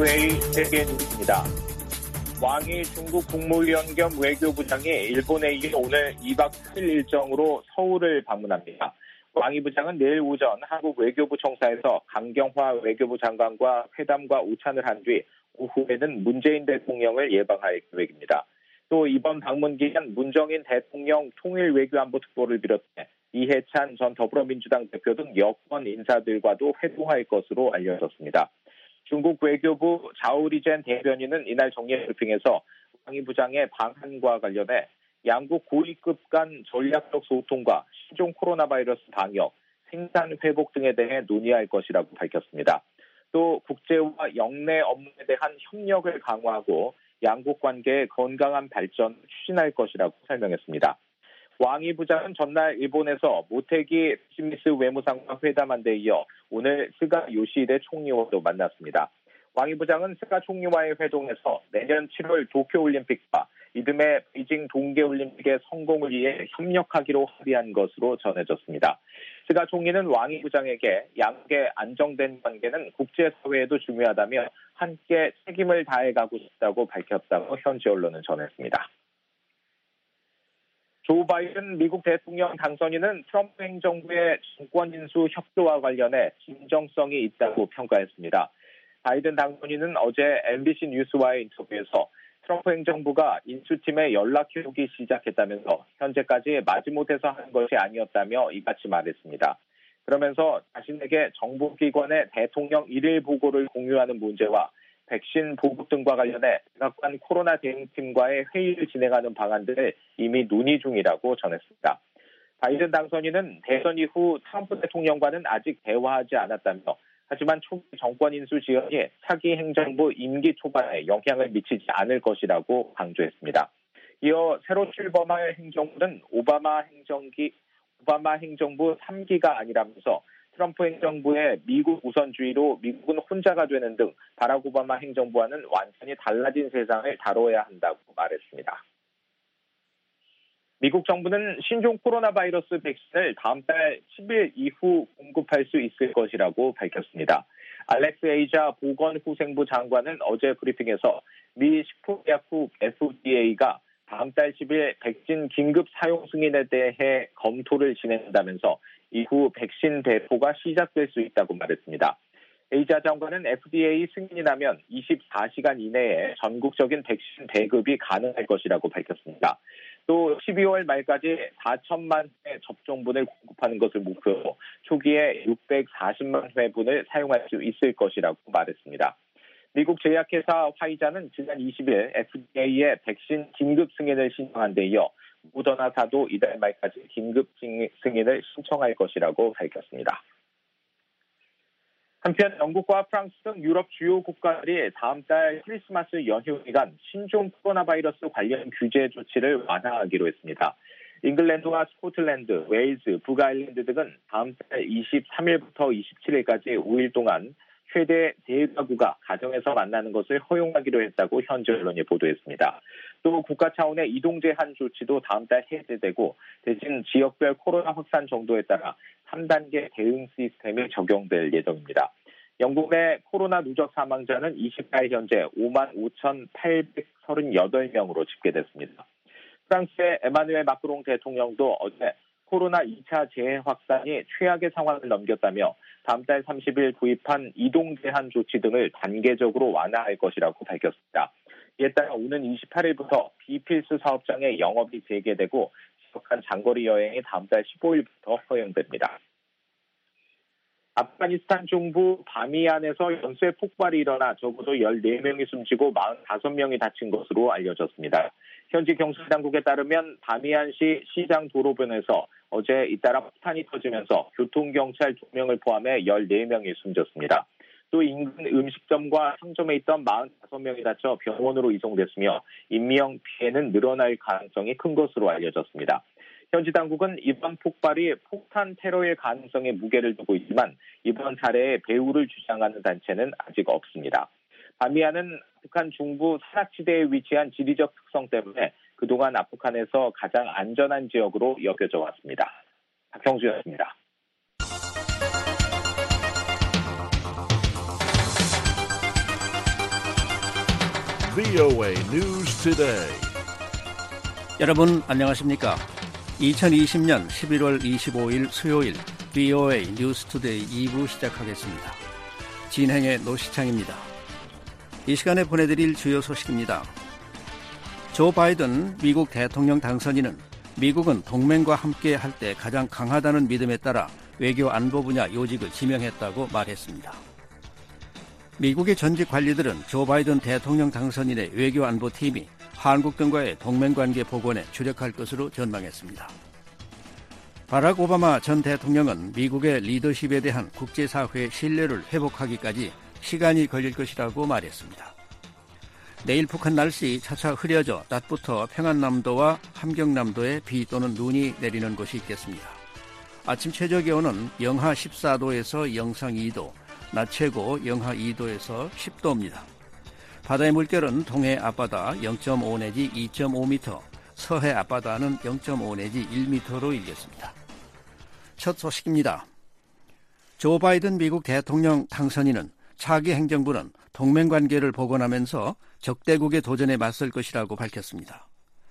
VOA 세계 뉴스입니다. 왕이 중국 국무위원 겸 외교부장이 일본에 이어 오늘 2박 3일 일정으로 서울을 방문합니다. 왕이 부장은 내일 오전 한국 외교부 총사에서 강경화 외교부 장관과 회담과 오찬을 한 뒤 오후에는 문재인 대통령을 예방할 계획입니다. 또 이번 방문 기간 문정인 대통령 통일외교안보특보를 비롯해 이해찬 전 더불어민주당 대표 등 여권 인사들과도 회동할 것으로 알려졌습니다. 중국 외교부 자오리젠 대변인은 이날 정례 브리핑에서 왕이 부장의 방한과 관련해 양국 고위급 간 전략적 소통과 신종 코로나 바이러스 방역, 생산 회복 등에 대해 논의할 것이라고 밝혔습니다. 또 국제와 영내 업무에 대한 협력을 강화하고 양국 관계의 건강한 발전을 추진할 것이라고 설명했습니다. 왕이 부장은 전날 일본에서 모테기 스미스 외무상과 회담한 데 이어 오늘 스가 요시히데 총리와도 만났습니다. 왕이 부장은 스가 총리와의 회동에서 내년 7월 도쿄올림픽과 이듬해 베이징 동계올림픽의 성공을 위해 협력하기로 합의한 것으로 전해졌습니다. 스가 총리는 왕이 부장에게 양국의 안정된 관계는 국제사회에도 중요하다며 함께 책임을 다해가고 싶다고 밝혔다고 현지 언론은 전했습니다. 조 바이든 미국 대통령 당선인은 트럼프 행정부의 정권 인수 협조와 관련해 진정성이 있다고 평가했습니다. 바이든 당선인은 어제 MBC 뉴스와의 인터뷰에서 트럼프 행정부가 인수팀에 연락해오기 시작했다면서 현재까지 마지못해서 한 것이 아니었다며 이같이 말했습니다. 그러면서 자신에게 정부기관의 대통령 일일 보고를 공유하는 문제와 백신 보급 등과 관련해 백악관 코로나 대응팀과의 회의를 진행하는 방안들을 이미 논의 중이라고 전했습니다. 바이든 당선인은 대선 이후 트럼프 대통령과는 아직 대화하지 않았다며 하지만 초기 정권 인수 지연이 차기 행정부 임기 초반에 영향을 미치지 않을 것이라고 강조했습니다. 이어 새로 출범할 행정부는 오바마 행정부 3기가 아니라면서 트럼프 행정부의 미국 우선주의로 미국은 혼자가 되는 등 바락 오바마 행정부와는 완전히 달라진 세상을 다뤄야 한다고 말했습니다. 미국 정부는 신종 코로나 바이러스 백신을 다음 달 10일 이후 공급할 수 있을 것이라고 밝혔습니다. 알렉스 에이자 보건후생부 장관은 어제 브리핑에서 미 식품의약국 FDA가 다음 달 10일 백신 긴급 사용 승인에 대해 검토를 진행한다면서 이후 백신 배포가 시작될 수 있다고 말했습니다. 에이자 장관은 FDA 승인이 나면 24시간 이내에 전국적인 백신 배급이 가능할 것이라고 밝혔습니다. 또 12월 말까지 4천만 회 접종분을 공급하는 것을 목표로 초기에 640만 회분을 사용할 수 있을 것이라고 말했습니다. 미국 제약회사 화이자는 지난 20일 FDA에 백신 긴급 승인을 신청한 데 이어 모더나사도 이달 말까지 긴급 승인을 신청할 것이라고 밝혔습니다. 한편 영국과 프랑스 등 유럽 주요 국가들이 다음 달 크리스마스 연휴 기간 신종 코로나 바이러스 관련 규제 조치를 완화하기로 했습니다. 잉글랜드와 스코틀랜드, 웨일즈, 북아일랜드 등은 다음 달 23일부터 27일까지 5일 동안 최대 대가구가 가정에서 만나는 것을 허용하기로 했다고 현지 언론이 보도했습니다. 또 국가 차원의 이동 제한 조치도 다음 달 해제되고 대신 지역별 코로나 확산 정도에 따라 3단계 대응 시스템이 적용될 예정입니다. 영국 내 코로나 누적 사망자는 24일 현재 55,838명으로 집계됐습니다. 프랑스의 에마누엘 마크롱 대통령도 어제 코로나 2차 재확산이 최악의 상황을 넘겼다며 다음 달 30일 도입한 이동 제한 조치 등을 단계적으로 완화할 것이라고 밝혔습니다. 이에 따라 오는 28일부터 비필수 사업장의 영업이 재개되고 지속한 장거리 여행이 다음 달 15일부터 허용됩니다. 아프가니스탄 중부 바미안에서 연쇄 폭발이 일어나 적어도 14명이 숨지고 45명이 다친 것으로 알려졌습니다. 현지 경찰당국에 따르면 바미안시 시장 도로변에서 어제 잇따라 폭탄이 터지면서 교통경찰 2명을 포함해 14명이 숨졌습니다. 또 인근 음식점과 상점에 있던 45명이 다쳐 병원으로 이송됐으며 인명 피해는 늘어날 가능성이 큰 것으로 알려졌습니다. 현지 당국은 이번 폭발이 폭탄 테러의 가능성에 무게를 두고 있지만 이번 사례의 배후를 주장하는 단체는 아직 없습니다. 바미안은 아프간 중부 산악지대에 위치한 지리적 특성 때문에 그동안 아프간에서 가장 안전한 지역으로 여겨져 왔습니다. 박형주였습니다. VOA News Today. 여러분 안녕하십니까? 2020년 11월 25일 수요일 VOA 뉴스 투데이 2부 시작하겠습니다. 진행의 노시창입니다. 이 시간에 보내드릴 주요 소식입니다. 조 바이든 미국 대통령 당선인은 미국은 동맹과 함께 할 때 가장 강하다는 믿음에 따라 외교 안보 분야 요직을 지명했다고 말했습니다. 미국의 전직 관리들은 조 바이든 대통령 당선인의 외교 안보 팀이 한국 등과의 동맹관계 복원에 주력할 것으로 전망했습니다. 바락 오바마 전 대통령은 미국의 리더십에 대한 국제사회의 신뢰를 회복하기까지 시간이 걸릴 것이라고 말했습니다. 내일 북한 날씨 차차 흐려져 낮부터 평안남도와 함경남도에 비 또는 눈이 내리는 곳이 있겠습니다. 아침 최저기온은 영하 14도에서 영상 2도, 낮 최고 영하 2도에서 10도입니다. 바다의 물결은 동해 앞바다 0.5 내지 2.5m, 서해 앞바다는 0.5 내지 1m로 일겠습니다. 첫 소식입니다. 조 바이든 미국 대통령 당선인은 차기 행정부는 동맹관계를 복원하면서 적대국의 도전에 맞설 것이라고 밝혔습니다.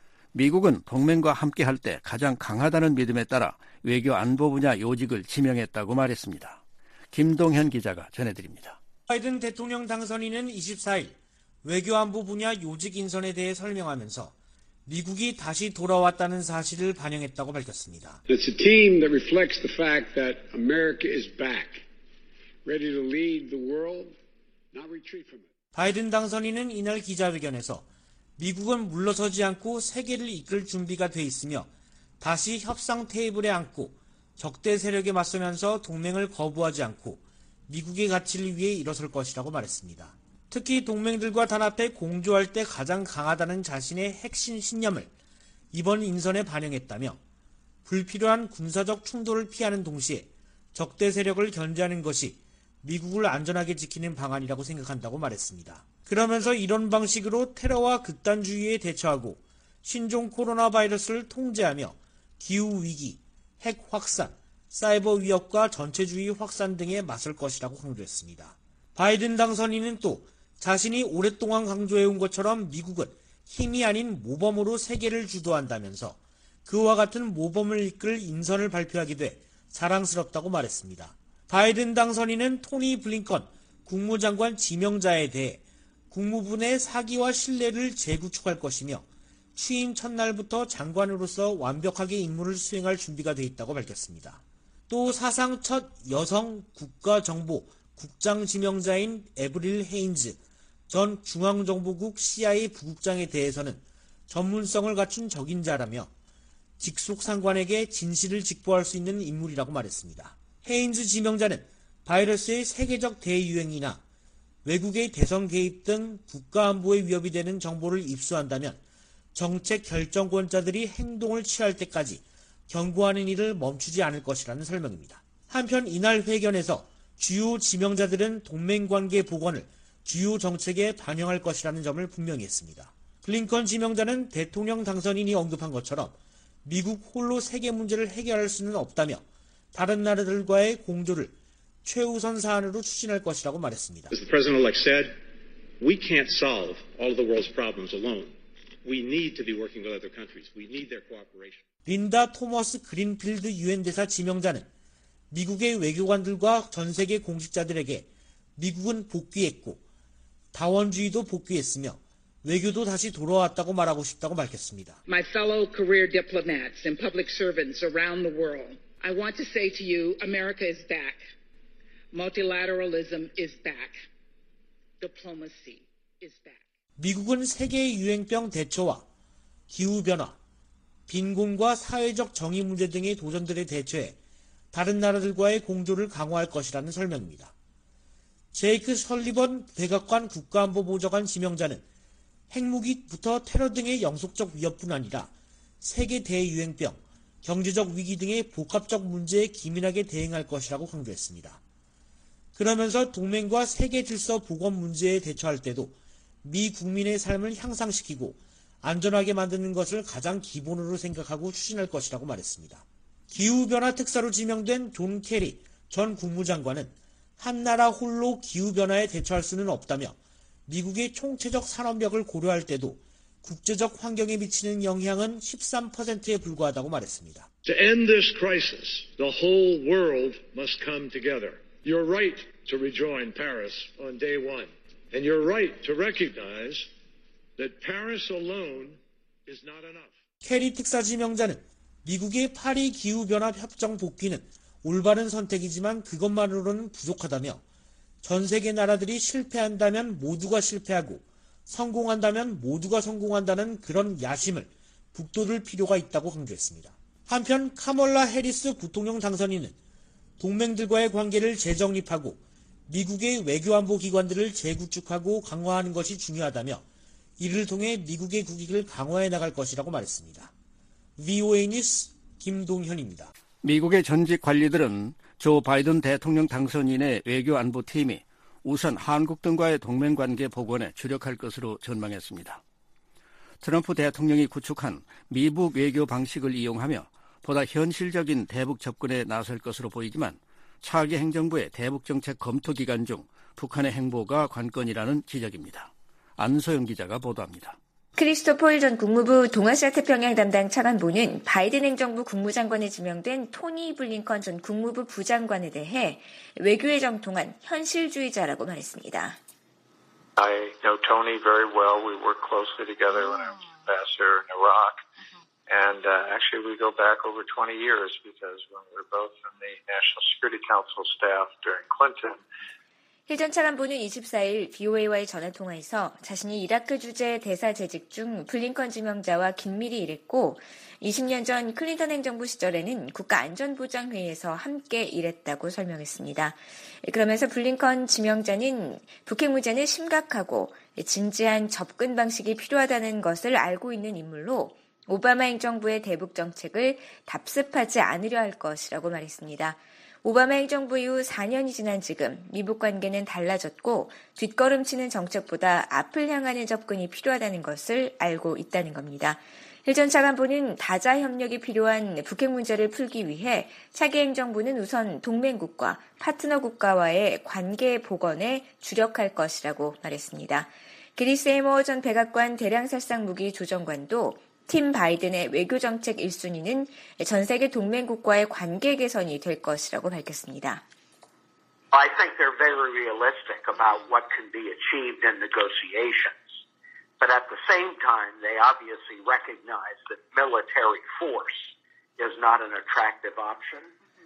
미국은 동맹과 함께할 때 가장 강하다는 믿음에 따라 외교 안보 분야 요직을 지명했다고 말했습니다. 김동현 기자가 전해드립니다. 바이든 대통령 당선인은 24일 외교 안보 분야 요직 인선에 대해 설명하면서 미국이 다시 돌아왔다는 사실을 반영했다고 밝혔습니다. It's a team that reflects the fact that America is back, ready to lead the world, not retreat from it. 바이든 당선인은 이날 기자회견에서 미국은 물러서지 않고 세계를 이끌 준비가 돼 있으며 다시 협상 테이블에 앉고 적대 세력에 맞서면서 동맹을 거부하지 않고 미국의 가치를 위해 일어설 것이라고 말했습니다. 특히 동맹들과 단합해 공조할 때 가장 강하다는 자신의 핵심 신념을 이번 인선에 반영했다며 불필요한 군사적 충돌을 피하는 동시에 적대 세력을 견제하는 것이 미국을 안전하게 지키는 방안이라고 생각한다고 말했습니다. 그러면서 이런 방식으로 테러와 극단주의에 대처하고 신종 코로나 바이러스를 통제하며 기후위기, 핵 확산, 사이버 위협과 전체주의 확산 등에 맞설 것이라고 강조했습니다. 바이든 당선인은 또 자신이 오랫동안 강조해온 것처럼 미국은 힘이 아닌 모범으로 세계를 주도한다면서 그와 같은 모범을 이끌 인선을 발표하게 돼 자랑스럽다고 말했습니다. 바이든 당선인은 토니 블링컨 국무장관 지명자에 대해 국무부 내 사기와 신뢰를 재구축할 것이며 취임 첫날부터 장관으로서 완벽하게 임무를 수행할 준비가 돼 있다고 밝혔습니다. 또 사상 첫 여성 국가정보 국장 지명자인 에브릴 헤인즈 전 중앙정보국 CIA 부국장에 대해서는 전문성을 갖춘 적임자라며 직속 상관에게 진실을 직보할 수 있는 인물이라고 말했습니다. 헤인즈 지명자는 바이러스의 세계적 대유행이나 외국의 대선 개입 등 국가안보에 위협이 되는 정보를 입수한다면 정책 결정권자들이 행동을 취할 때까지 경고하는 일을 멈추지 않을 것이라는 설명입니다. 한편 이날 회견에서 주요 지명자들은 동맹관계 복원을 주요 정책에 반영할 것이라는 점을 분명히 했습니다. 블링컨 지명자는 대통령 당선인이 언급한 것처럼 미국 홀로 세계 문제를 해결할 수는 없다며 다른 나라들과의 공조를 최우선 사안으로 추진할 것이라고 말했습니다. As the President-elect said, we can't solve all of the world's problems alone. We need to be working with other countries. We need their cooperation. 린다 토머스 그린필드 유엔 대사 지명자는 미국의 외교관들과 전 세계 공직자들에게 미국은 복귀했고 다원주의도 복귀했으며 외교도 다시 돌아왔다고 말하고 싶다고 밝혔습니다. My fellow career diplomats and public servants around the world, I want to say to you, America is back. Multilateralism is back. Diplomacy is back. 미국은 세계의 유행병 대처와 기후변화, 빈곤과 사회적 정의 문제 등의 도전들에 대처해 다른 나라들과의 공조를 강화할 것이라는 설명입니다. 제이크 설리번 백악관 국가안보보좌관 지명자는 핵무기부터 테러 등의 영속적 위협뿐 아니라 세계 대유행병, 경제적 위기 등의 복합적 문제에 기민하게 대응할 것이라고 강조했습니다. 그러면서 동맹과 세계 질서 복원 문제에 대처할 때도 미 국민의 삶을 향상시키고 안전하게 만드는 것을 가장 기본으로 생각하고 추진할 것이라고 말했습니다. 기후변화 특사로 지명된 존 케리 전 국무장관은 한 나라 홀로 기후변화에 대처할 수는 없다며 미국의 총체적 산업력을 고려할 때도 국제적 환경에 미치는 영향은 13%에 불과하다고 말했습니다. To end this crisis, the whole world must come together. You're right to rejoin Paris on day one, and you're right to recognize that Paris alone is not enough. 캐리 특사지명자는 미국의 파리 기후변화 협정 복귀는 올바른 선택이지만 그것만으로는 부족하다며 전 세계 나라들이 실패한다면 모두가 실패하고 성공한다면 모두가 성공한다는 그런 야심을 북돋을 필요가 있다고 강조했습니다. 한편 카멀라 해리스 부통령 당선인은 동맹들과의 관계를 재정립하고 미국의 외교안보 기관들을 재구축하고 강화하는 것이 중요하다며 이를 통해 미국의 국익을 강화해 나갈 것이라고 말했습니다. VOA 뉴스 김동현입니다. 미국의 전직 관리들은 조 바이든 대통령 당선인의 외교안보팀이 우선 한국 등과의 동맹관계 복원에 주력할 것으로 전망했습니다. 트럼프 대통령이 구축한 미북 외교 방식을 이용하며 보다 현실적인 대북 접근에 나설 것으로 보이지만 차기 행정부의 대북 정책 검토 기간 중 북한의 행보가 관건이라는 지적입니다. 안소영 기자가 보도합니다. 크리스토퍼 전 국무부 동아시아 태평양 담당 차관보는 바이든 행정부 국무장관에 지명된 토니 블링컨 전 국무부 부장관에 대해 외교에 정통한 현실주의자라고 말했습니다. I know Tony very well. We worked closely together when I was ambassador in Iraq. And actually we go back over 20 years because when we were both in the National Security Council staff during Clinton, 힐 전 차관보는 24일 VOA와의 전화통화에서 자신이 이라크 주재 대사 재직 중 블링컨 지명자와 긴밀히 일했고 20년 전 클린턴 행정부 시절에는 국가안전보장회의에서 함께 일했다고 설명했습니다. 그러면서 블링컨 지명자는 북핵 문제는 심각하고 진지한 접근 방식이 필요하다는 것을 알고 있는 인물로 오바마 행정부의 대북 정책을 답습하지 않으려 할 것이라고 말했습니다. 오바마 행정부 이후 4년이 지난 지금 미북 관계는 달라졌고 뒷걸음치는 정책보다 앞을 향하는 접근이 필요하다는 것을 알고 있다는 겁니다. 힐 전 차관보는 다자 협력이 필요한 북핵 문제를 풀기 위해 차기 행정부는 우선 동맹국과 파트너 국가와의 관계 복원에 주력할 것이라고 말했습니다. 게리 세이머 전 백악관 대량살상 무기 조정관도 팀 바이든의 외교정책 1순위는 전 세계 동맹국과의 관계 개선이 될 것이라고 밝혔습니다. I think they're very realistic about what can be achieved in negotiations. But at the same time, they obviously recognize that military force is not an attractive option.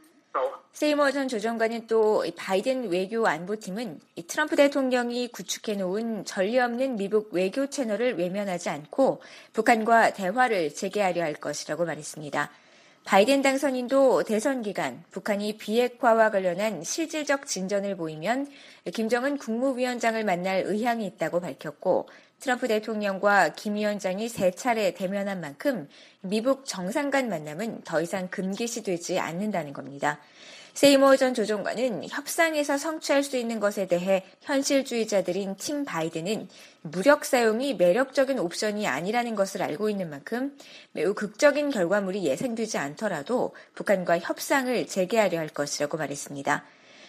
세이머 전 조정관은 또 바이든 외교 안보팀은 트럼프 대통령이 구축해놓은 전례 없는 미북 외교 채널을 외면하지 않고 북한과 대화를 재개하려 할 것이라고 말했습니다. 바이든 당선인도 대선 기간 북한이 비핵화와 관련한 실질적 진전을 보이면 김정은 국무위원장을 만날 의향이 있다고 밝혔고 트럼프 대통령과 김 위원장이 3차례 대면한 만큼 미북 정상 간 만남은 더 이상 금기시되지 않는다는 겁니다. 세이머 전 조정관은 협상에서 성취할 수 있는 것에 대해 현실주의자들인 팀 바이든은 무력 사용이 매력적인 옵션이 아니라는 것을 알고 있는 만큼 매우 극적인 결과물이 예상되지 않더라도 북한과 협상을 재개하려 할 것이라고 말했습니다.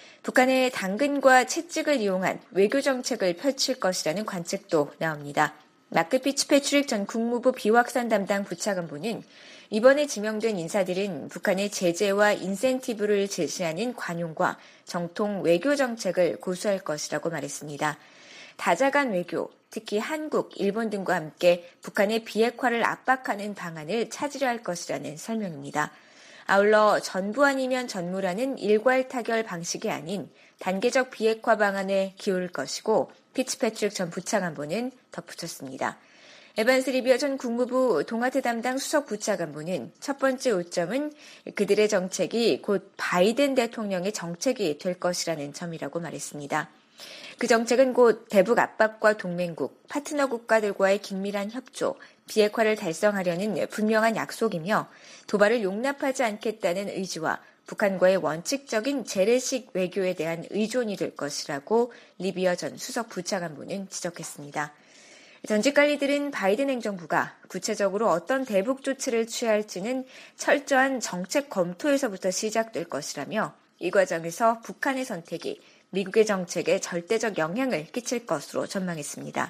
북한의 당근과 채찍을 이용한 외교 정책을 펼칠 것이라는 관측도 나옵니다. 마크 피츠패트릭 전 국무부 비확산 담당 부차관보는 이번에 지명된 인사들은 북한의 제재와 인센티브를 제시하는 관용과 정통 외교 정책을 고수할 것이라고 말했습니다. 다자간 외교, 특히 한국, 일본 등과 함께 북한의 비핵화를 압박하는 방안을 찾으려 할 것이라는 설명입니다. 아울러 전부 아니면 전무라는 일괄타결 방식이 아닌 단계적 비핵화 방안에 기울일 것이고 피츠패트릭 전 부차관보는 덧붙였습니다. 에반스 리비어 전 국무부 동아태 담당 수석 부차관보는 첫 번째 요점은 그들의 정책이 곧 바이든 대통령의 정책이 될 것이라는 점이라고 말했습니다. 그 정책은 곧 대북 압박과 동맹국, 파트너 국가들과의 긴밀한 협조, 비핵화를 달성하려는 분명한 약속이며 도발을 용납하지 않겠다는 의지와 북한과의 원칙적인 재래식 외교에 대한 의존이 될 것이라고 리비어 전 수석 부차관보는 지적했습니다. 전직 관리들은 바이든 행정부가 구체적으로 어떤 대북 조치를 취할지는 철저한 정책 검토에서부터 시작될 것이라며 이 과정에서 북한의 선택이 미국의 정책에 절대적 영향을 끼칠 것으로 전망했습니다.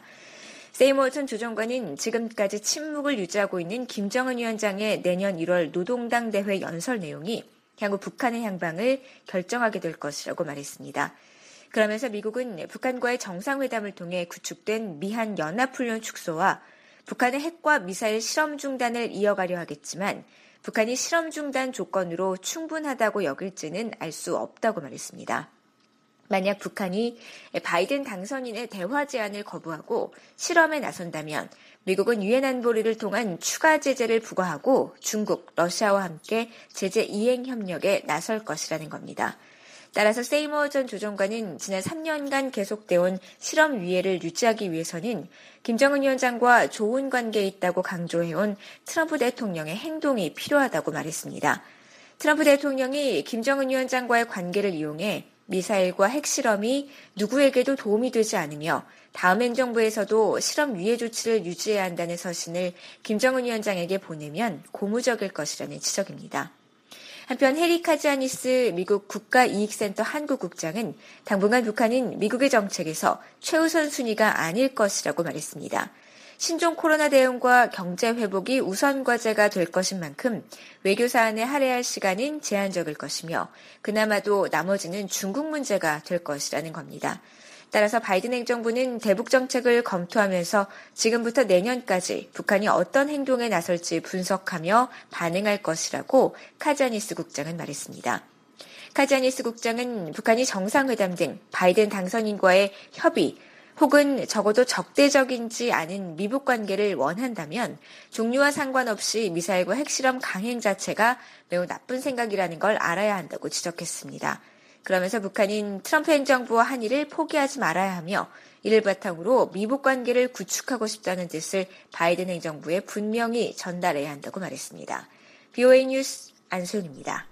세이모어턴 조정관은 지금까지 침묵을 유지하고 있는 김정은 위원장의 내년 1월 노동당 대회 연설 내용이 향후 북한의 향방을 결정하게 될 것이라고 말했습니다. 그러면서 미국은 북한과의 정상회담을 통해 구축된 미한 연합훈련 축소와 북한의 핵과 미사일 실험 중단을 이어가려 하겠지만 북한이 실험 중단 조건으로 충분하다고 여길지는 알 수 없다고 말했습니다. 만약 북한이 바이든 당선인의 대화 제안을 거부하고 실험에 나선다면 미국은 유엔 안보리를 통한 추가 제재를 부과하고 중국, 러시아와 함께 제재 이행 협력에 나설 것이라는 겁니다. 따라서 세이모어 전 조정관은 지난 3년간 계속돼온 실험 위해를 유지하기 위해서는 김정은 위원장과 좋은 관계에 있다고 강조해온 트럼프 대통령의 행동이 필요하다고 말했습니다. 트럼프 대통령이 김정은 위원장과의 관계를 이용해 미사일과 핵실험이 누구에게도 도움이 되지 않으며 다음 행정부에서도 실험 유예 조치를 유지해야 한다는 서신을 김정은 위원장에게 보내면 고무적일 것이라는 지적입니다. 한편 해리 카지아니스 미국 국가이익센터 한국국장은 당분간 북한은 미국의 정책에서 최우선 순위가 아닐 것이라고 말했습니다. 신종 코로나 대응과 경제 회복이 우선 과제가 될 것인 만큼 외교 사안에 할애할 시간은 제한적일 것이며 그나마도 나머지는 중국 문제가 될 것이라는 겁니다. 따라서 바이든 행정부는 대북 정책을 검토하면서 지금부터 내년까지 북한이 어떤 행동에 나설지 분석하며 반응할 것이라고 카지아니스 국장은 말했습니다. 카지아니스 국장은 북한이 정상회담 등 바이든 당선인과의 협의 혹은 적어도 적대적이지 않은 미북 관계를 원한다면 종류와 상관없이 미사일과 핵실험 강행 자체가 매우 나쁜 생각이라는 걸 알아야 한다고 지적했습니다. 그러면서 북한인 트럼프 행정부와 한일을 포기하지 말아야 하며 이를 바탕으로 미북 관계를 구축하고 싶다는 뜻을 바이든 행정부에 분명히 전달해야 한다고 말했습니다. BOA 뉴스 안소연입니다.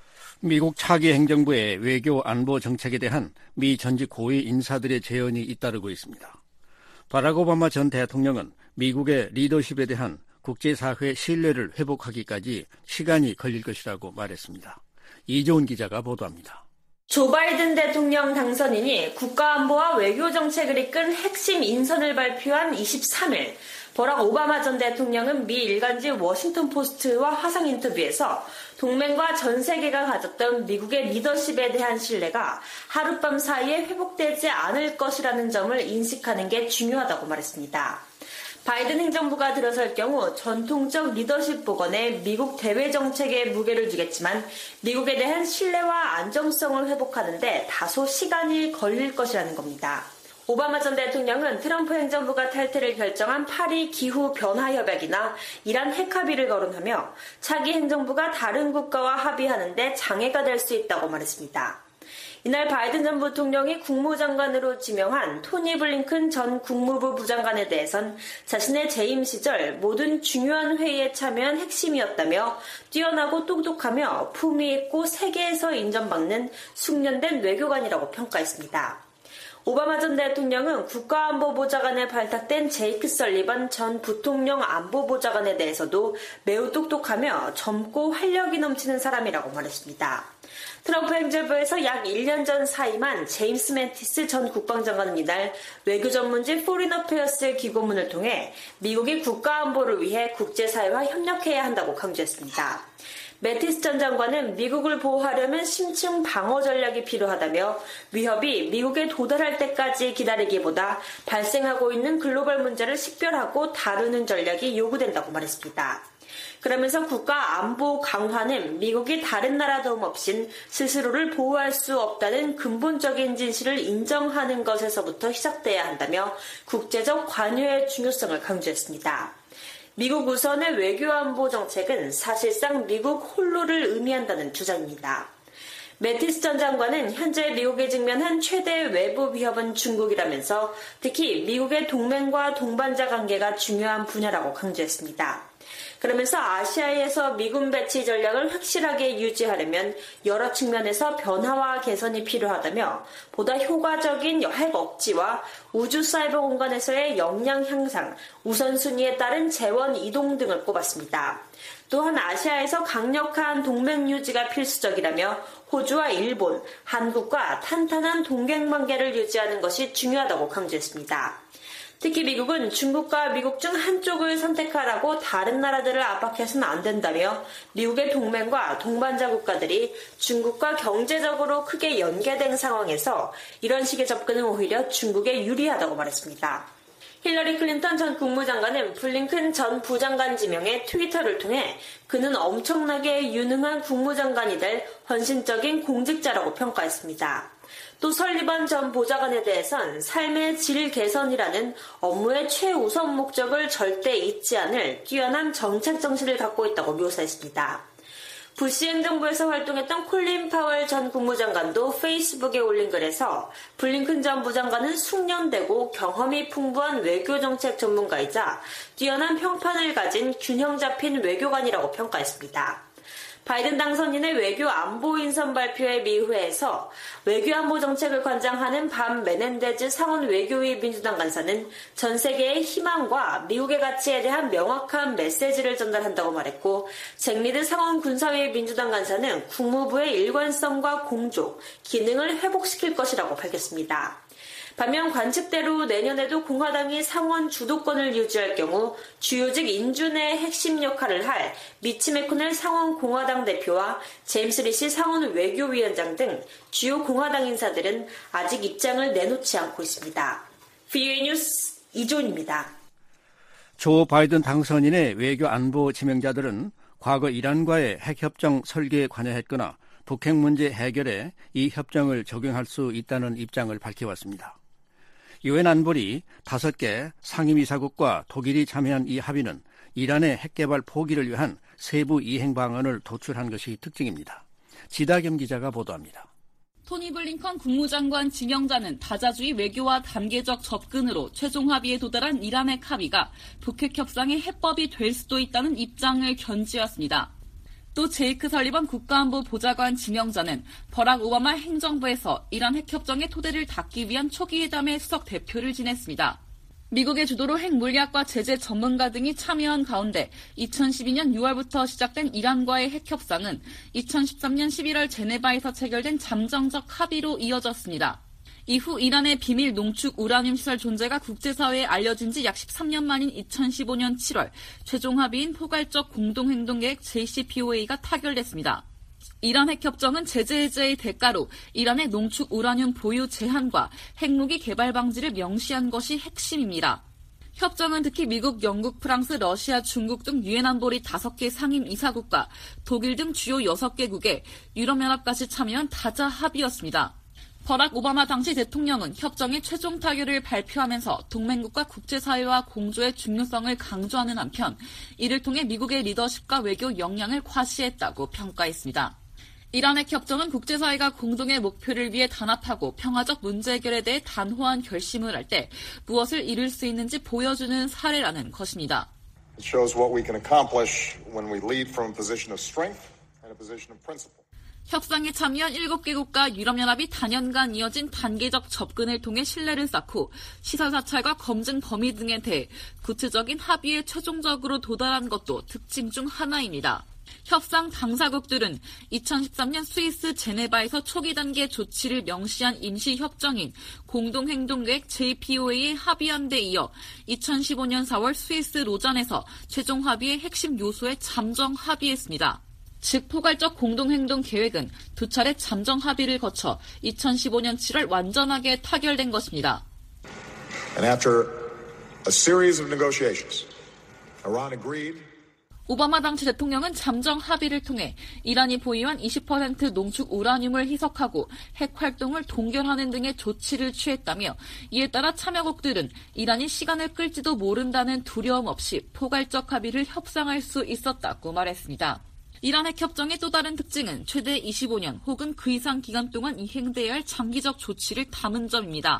미국 차기 행정부의 외교 안보 정책에 대한 미 전직 고위 인사들의 재언이 잇따르고 있습니다. 바락 오바마 전 대통령은 미국의 리더십에 대한 국제사회의 신뢰를 회복하기까지 시간이 걸릴 것이라고 말했습니다. 이조은 기자가 보도합니다. 조 바이든 대통령 당선인이 국가안보와 외교 정책을 이끈 핵심 인선을 발표한 23일, 버락 오바마 전 대통령은 미 일간지 워싱턴 포스트와 화상 인터뷰에서 동맹과 전 세계가 가졌던 미국의 리더십에 대한 신뢰가 하룻밤 사이에 회복되지 않을 것이라는 점을 인식하는 게 중요하다고 말했습니다. 바이든 행정부가 들어설 경우 전통적 리더십 복원에 미국 대외 정책에 무게를 두겠지만 미국에 대한 신뢰와 안정성을 회복하는 데 다소 시간이 걸릴 것이라는 겁니다. 오바마 전 대통령은 트럼프 행정부가 탈퇴를 결정한 파리 기후 변화 협약이나 이란 핵 합의를 거론하며 차기 행정부가 다른 국가와 합의하는 데 장애가 될 수 있다고 말했습니다. 이날 바이든 전 부통령이 국무장관으로 지명한 토니 블링컨 전 국무부 부장관에 대해선 자신의 재임 시절 모든 중요한 회의에 참여한 핵심이었다며 뛰어나고 똑똑하며 품위 있고 세계에서 인정받는 숙련된 외교관이라고 평가했습니다. 오바마 전 대통령은 국가안보보좌관에 발탁된 제이크 설리번 전 부통령 안보보좌관에 대해서도 매우 똑똑하며 젊고 활력이 넘치는 사람이라고 말했습니다. 트럼프 행정부에서 약 1년 전 사임한 제임스 매티스 전 국방장관은 이날 외교 전문지 포린 어페어스 기고문을 통해 미국이 국가안보를 위해 국제사회와 협력해야 한다고 강조했습니다. 매티스 전 장관은 미국을 보호하려면 심층 방어 전략이 필요하다며 위협이 미국에 도달할 때까지 기다리기보다 발생하고 있는 글로벌 문제를 식별하고 다루는 전략이 요구된다고 말했습니다. 그러면서 국가 안보 강화는 미국이 다른 나라 도움 없인 스스로를 보호할 수 없다는 근본적인 진실을 인정하는 것에서부터 시작돼야 한다며 국제적 관여의 중요성을 강조했습니다. 미국 우선의 외교안보 정책은 사실상 미국 홀로를 의미한다는 주장입니다. 매티스 전 장관은 현재 미국이 직면한 최대 외부 위협은 중국이라면서 특히 미국의 동맹과 동반자 관계가 중요한 분야라고 강조했습니다. 그러면서 아시아에서 미군 배치 전략을 확실하게 유지하려면 여러 측면에서 변화와 개선이 필요하다며 보다 효과적인 핵 억지와 우주 사이버 공간에서의 역량 향상, 우선순위에 따른 재원 이동 등을 꼽았습니다. 또한 아시아에서 강력한 동맹 유지가 필수적이라며 호주와 일본, 한국과 탄탄한 동맹관계를 유지하는 것이 중요하다고 강조했습니다. 특히 미국은 중국과 미국 중 한쪽을 선택하라고 다른 나라들을 압박해서는 안 된다며 미국의 동맹과 동반자 국가들이 중국과 경제적으로 크게 연계된 상황에서 이런 식의 접근은 오히려 중국에 유리하다고 말했습니다. 힐러리 클린턴 전 국무장관은 블링컨 전 부장관 지명의 트위터를 통해 그는 엄청나게 유능한 국무장관이 될 헌신적인 공직자라고 평가했습니다. 또 설리번 전 보좌관에 대해선 삶의 질 개선이라는 업무의 최우선 목적을 절대 잊지 않을 뛰어난 정책 정신을 갖고 있다고 묘사했습니다. 부시 행정부에서 활동했던 콜린 파월 전 국무장관도 페이스북에 올린 글에서 블링컨 전 부장관은 숙련되고 경험이 풍부한 외교정책 전문가이자 뛰어난 평판을 가진 균형 잡힌 외교관이라고 평가했습니다. 바이든 당선인의 외교 안보 인선 발표의 미후에서 외교 안보 정책을 관장하는 밤 메넨데즈 상원 외교위 민주당 간사는 전 세계의 희망과 미국의 가치에 대한 명확한 메시지를 전달한다고 말했고, 잭 리드 상원 군사위 민주당 간사는 국무부의 일관성과 공조, 기능을 회복시킬 것이라고 밝혔습니다. 반면 관측대로 내년에도 공화당이 상원 주도권을 유지할 경우 주요직 인준의 핵심 역할을 할 미치 매코넬 상원 공화당 대표와 제임스 리시 상원 외교위원장 등 주요 공화당 인사들은 아직 입장을 내놓지 않고 있습니다. VOA 뉴스 이조은입니다. 조 바이든 당선인의 외교 안보 지명자들은 과거 이란과의 핵협정 설계에 관여했거나 북핵 문제 해결에 이 협정을 적용할 수 있다는 입장을 밝혀왔습니다. 유엔 안보리 5개 상임이사국과 독일이 참여한 이 합의는 이란의 핵개발 포기를 위한 세부 이행 방안을 도출한 것이 특징입니다. 지다겸 기자가 보도합니다. 토니 블링컨 국무장관 지명자는 다자주의 외교와 단계적 접근으로 최종 합의에 도달한 이란의 합의가 북핵 협상의 해법이 될 수도 있다는 입장을 견지했습니다. 또 제이크 설리번 국가안보 보좌관 지명자는 버락 오바마 행정부에서 이란 핵협정의 토대를 닦기 위한 초기 회담의 수석 대표를 지냈습니다. 미국의 주도로 핵 물리학과 제재 전문가 등이 참여한 가운데 2012년 6월부터 시작된 이란과의 핵협상은 2013년 11월 제네바에서 체결된 잠정적 합의로 이어졌습니다. 이후 이란의 비밀 농축 우라늄 시설 존재가 국제사회에 알려진 지 약 13년 만인 2015년 7월 최종 합의인 포괄적 공동행동계획 JCPOA가 타결됐습니다. 이란 핵협정은 제재 해제의 대가로 이란의 농축 우라늄 보유 제한과 핵무기 개발 방지를 명시한 것이 핵심입니다. 협정은 특히 미국, 영국, 프랑스, 러시아, 중국 등 유엔 안보리 5개 상임 이사국과 독일 등 주요 6개국에 유럽연합까지 참여한 다자 합의였습니다. 버락 오바마 당시 대통령은 협정의 최종 타결을 발표하면서 동맹국과 국제사회와 공조의 중요성을 강조하는 한편 이를 통해 미국의 리더십과 외교 역량을 과시했다고 평가했습니다. 이란 핵협정은 국제사회가 공동의 목표를 위해 단합하고 평화적 문제 해결에 대해 단호한 결심을 할 때 무엇을 이룰 수 있는지 보여주는 사례라는 것입니다. It shows what we can accomplish when we lead from a position of strength and a position of principle. 협상에 참여한 7개국과 유럽연합이 단연간 이어진 단계적 접근을 통해 신뢰를 쌓고 시설 사찰과 검증 범위 등에 대해 구체적인 합의에 최종적으로 도달한 것도 특징 중 하나입니다. 협상 당사국들은 2013년 스위스 제네바에서 초기 단계 조치를 명시한 임시협정인 공동행동계획 JPOA에 합의한 데 이어 2015년 4월 스위스 로잔에서 최종 합의의 핵심 요소에 잠정 합의했습니다. 즉 포괄적 공동행동 계획은 2차례 잠정 합의를 거쳐 2015년 7월 완전하게 타결된 것입니다. And after a series of negotiations, Iran agreed. 오바마 당시 대통령은 잠정 합의를 통해 이란이 보유한 20% 농축 우라늄을 희석하고 핵 활동을 동결하는 등의 조치를 취했다며 이에 따라 참여국들은 이란이 시간을 끌지도 모른다는 두려움 없이 포괄적 합의를 협상할 수 있었다고 말했습니다. 이란 핵협정의 또 다른 특징은 최대 25년 혹은 그 이상 기간 동안 이행돼야 할 장기적 조치를 담은 점입니다.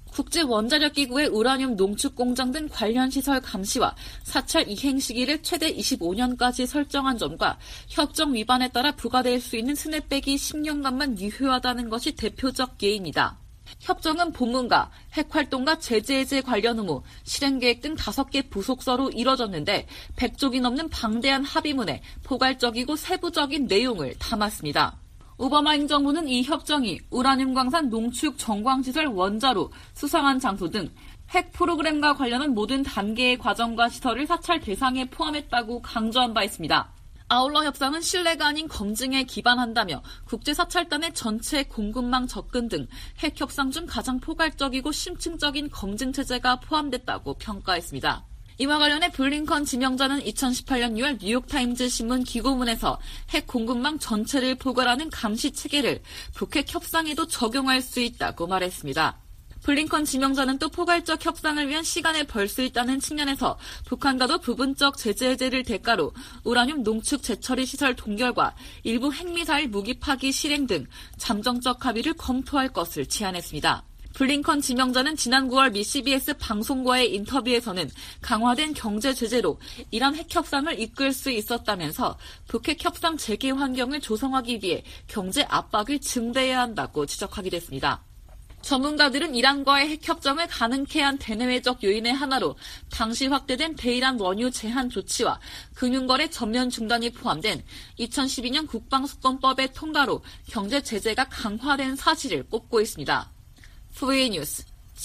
국제원자력기구의 우라늄 농축 공장 등 관련 시설 감시와 사찰 이행 시기를 최대 25년까지 설정한 점과 협정 위반에 따라 부과될 수 있는 스냅백이 10년간만 유효하다는 것이 대표적 예입니다. 협정은 본문과 핵활동과 제재 관련 의무, 실행계획 등 5개 부속서로 이뤄졌는데 100쪽이 넘는 방대한 합의문에 포괄적이고 세부적인 내용을 담았습니다. 오바마 행정부는 이 협정이 우라늄 광산 농축 정광시설 원자로, 수상한 장소 등 핵 프로그램과 관련한 모든 단계의 과정과 시설을 사찰 대상에 포함했다고 강조한 바 있습니다. 아울러 협상은 신뢰가 아닌 검증에 기반한다며 국제사찰단의 전체 공급망 접근 등 핵협상 중 가장 포괄적이고 심층적인 검증 체제가 포함됐다고 평가했습니다. 이와 관련해 블링컨 지명자는 2018년 6월 뉴욕타임즈 신문 기고문에서 핵 공급망 전체를 포괄하는 감시 체계를 북핵 협상에도 적용할 수 있다고 말했습니다. 블링컨 지명자는 또 포괄적 협상을 위한 시간을 벌 수 있다는 측면에서 북한과도 부분적 제재 해제를 대가로 우라늄 농축 재처리 시설 동결과 일부 핵미사일 무기 파기 실행 등 잠정적 합의를 검토할 것을 제안했습니다. 블링컨 지명자는 지난 9월 미 CBS 방송과의 인터뷰에서는 강화된 경제 제재로 이란 핵협상을 이끌 수 있었다면서 북핵 협상 재개 환경을 조성하기 위해 경제 압박을 증대해야 한다고 지적하기도 했습니다. 전문가들은 이란과의 핵협정을 가능케 한 대내외적 요인의 하나로 당시 확대된 대이란 원유 제한 조치와 금융거래 전면 중단이 포함된 2012년 국방수권법의 통과로 경제 제재가 강화된 사실을 꼽고 있습니다. 프리웨이 뉴스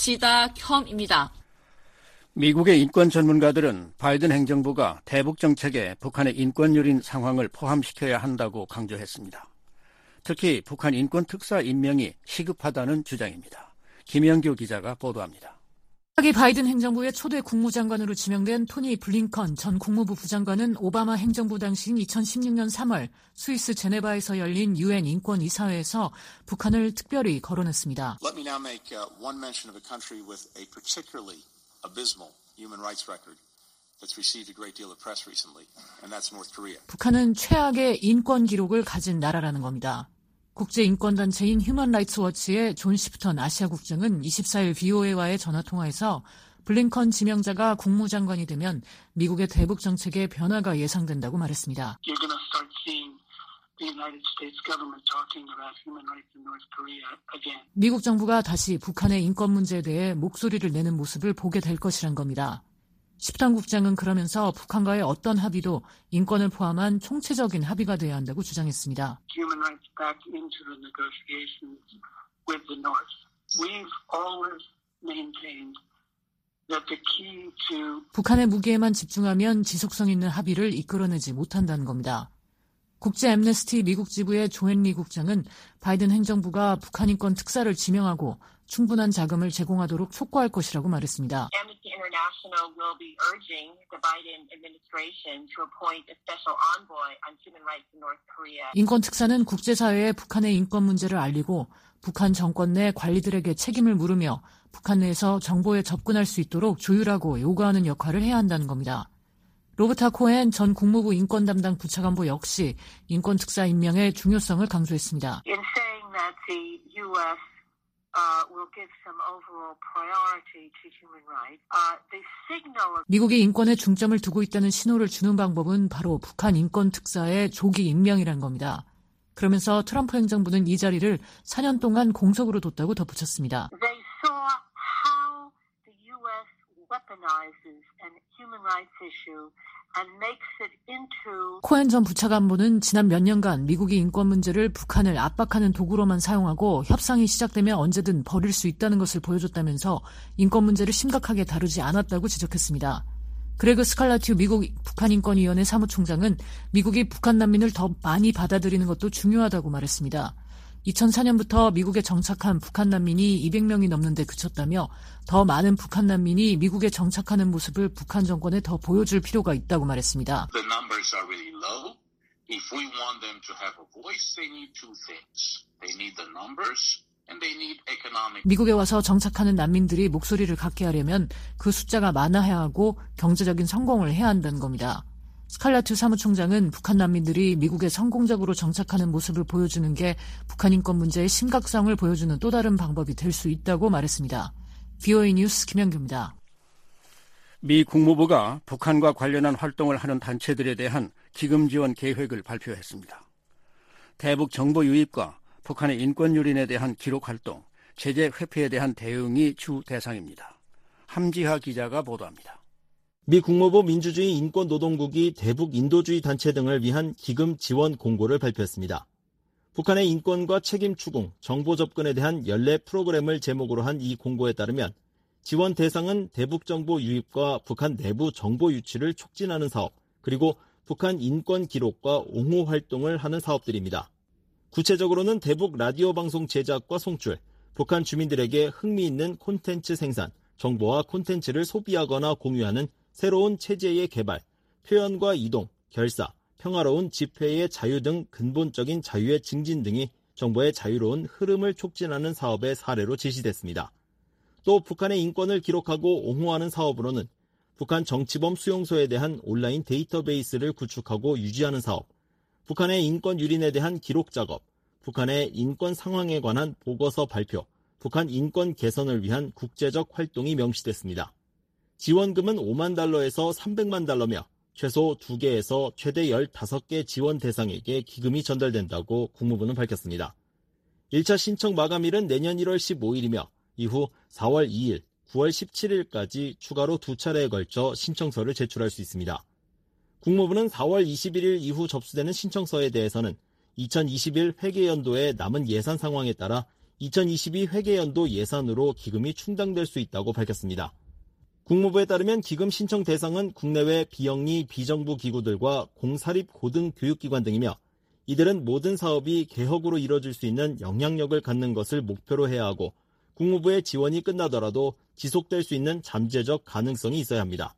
지다현입니다. 미국의 인권 전문가들은 바이든 행정부가 대북 정책에 북한의 인권 유린 상황을 포함시켜야 한다고 강조했습니다. 특히 북한 인권 특사 임명이 시급하다는 주장입니다. 김영규 기자가 보도합니다. 바이든 행정부의 초대 국무장관으로 지명된 토니 블링컨 전 국무부 부장관은 오바마 행정부 당시인 2016년 3월 스위스 제네바에서 열린 UN 인권이사회에서 북한을 특별히 거론했습니다. Let me now make one mention of a country with a particularly abysmal human rights record that's received a great deal of press recently, and that's North Korea. 북한은 최악의 인권 기록을 가진 나라라는 겁니다. 국제인권단체인 휴먼라이츠워치의 존 시프턴 아시아국장은 24일 VOA와의 전화통화에서 블링컨 지명자가 국무장관이 되면 미국의 대북 정책에 변화가 예상된다고 말했습니다. You're going to start seeing the United States government talking about human rights in North Korea again. 미국 정부가 다시 북한의 인권 문제에 대해 목소리를 내는 모습을 보게 될 것이란 겁니다. 시프턴 국장은 그러면서 북한과의 어떤 합의도 인권을 포함한 총체적인 합의가 돼야 한다고 주장했습니다. Human rights back into the negotiations with the North. We've always maintained that the key to 북한의 무기에만 집중하면 지속성 있는 합의를 이끌어내지 못한다는 겁니다. 국제 앰네스티 미국 지부의 조앤리 국장은 바이든 행정부가 북한 인권 특사를 지명하고 충분한 자금을 제공하도록 촉구할 것이라고 말했습니다. Amnesty International will be urging the Biden administration to appoint a special envoy on human rights in North Korea. 인권 특사는 국제사회에 북한의 인권 문제를 알리고 북한 정권 내 관리들에게 책임을 물으며 북한 내에서 정보에 접근할 수 있도록 조율하고 요구하는 역할을 해야 한다는 겁니다. 로버타 코엔 전 국무부 인권 담당 부차관보 역시 인권 특사 임명의 중요성을 강조했습니다. In saying that the U.S. will give some overall priority to human rights, the signal of 미국이 인권에 중점을 두고 있다는 신호를 주는 방법은 바로 북한 인권 특사의 조기 임명이란 겁니다. 그러면서 트럼프 행정부는 이 자리를 4년 동안 공석으로 뒀다고 덧붙였습니다. They saw how the U.S. weaponizes an human rights issue and makes it into 코엔 전 부차관보는 지난 몇 년간 미국이 인권 문제를 북한을 압박하는 도구로만 사용하고 협상이 시작되면 언제든 버릴 수 있다는 것을 보여줬다면서 인권 문제를 심각하게 다루지 않았다고 지적했습니다. 그레그 스칼라튜 미국 북한인권위원회 사무총장은 미국이 북한 난민을 더 많이 받아들이는 것도 중요하다고 말했습니다. 2004년부터 미국에 정착한 북한 난민이 200명이 넘는데 그쳤다며 더 많은 북한 난민이 미국에 정착하는 모습을 북한 정권에 더 보여줄 필요가 있다고 말했습니다. The numbers are really low. If we want them to have a voice, they need two things. They need the numbers and they need economic. 미국에 와서 정착하는 난민들이 목소리를 갖게 하려면 그 숫자가 많아야 하고 경제적인 성공을 해야 한다는 겁니다. 스칼라투 사무총장은 북한 난민들이 미국에 성공적으로 정착하는 모습을 보여주는 게 북한 인권 문제의 심각성을 보여주는 또 다른 방법이 될 수 있다고 말했습니다. VOA 뉴스 김영규입니다. 미 국무부가 북한과 관련한 활동을 하는 단체들에 대한 기금 지원 계획을 발표했습니다. 대북 정보 유입과 북한의 인권 유린에 대한 기록 활동, 제재 회피에 대한 대응이 주 대상입니다. 함지하 기자가 보도합니다. 미 국무부 민주주의 인권노동국이 대북 인도주의 단체 등을 위한 기금 지원 공고를 발표했습니다. 북한의 인권과 책임 추궁, 정보 접근에 대한 연례 프로그램을 제목으로 한 이 공고에 따르면 지원 대상은 대북 정보 유입과 북한 내부 정보 유치를 촉진하는 사업, 그리고 북한 인권 기록과 옹호 활동을 하는 사업들입니다. 구체적으로는 대북 라디오 방송 제작과 송출, 북한 주민들에게 흥미있는 콘텐츠 생산, 정보와 콘텐츠를 소비하거나 공유하는 새로운 체제의 개발, 표현과 이동, 결사, 평화로운 집회의 자유 등 근본적인 자유의 증진 등이 정보의 자유로운 흐름을 촉진하는 사업의 사례로 제시됐습니다. 또 북한의 인권을 기록하고 옹호하는 사업으로는 북한 정치범 수용소에 대한 온라인 데이터베이스를 구축하고 유지하는 사업, 북한의 인권 유린에 대한 기록 작업, 북한의 인권 상황에 관한 보고서 발표, 북한 인권 개선을 위한 국제적 활동이 명시됐습니다. 지원금은 $50,000에서 $300만 최소 2개에서 최대 15개 지원 대상에게 기금이 전달된다고 국무부는 밝혔습니다. 1차 신청 마감일은 내년 1월 15일이며 이후 4월 2일, 9월 17일까지 추가로 2차례에 걸쳐 신청서를 제출할 수 있습니다. 국무부는 4월 21일 이후 접수되는 신청서에 대해서는 2021 회계연도의 남은 예산 상황에 따라 2022 회계연도 예산으로 기금이 충당될 수 있다고 밝혔습니다. 국무부에 따르면 기금 신청 대상은 국내외 비영리 비정부 기구들과 공사립 고등교육기관 등이며 이들은 모든 사업이 개혁으로 이뤄질 수 있는 영향력을 갖는 것을 목표로 해야 하고 국무부의 지원이 끝나더라도 지속될 수 있는 잠재적 가능성이 있어야 합니다.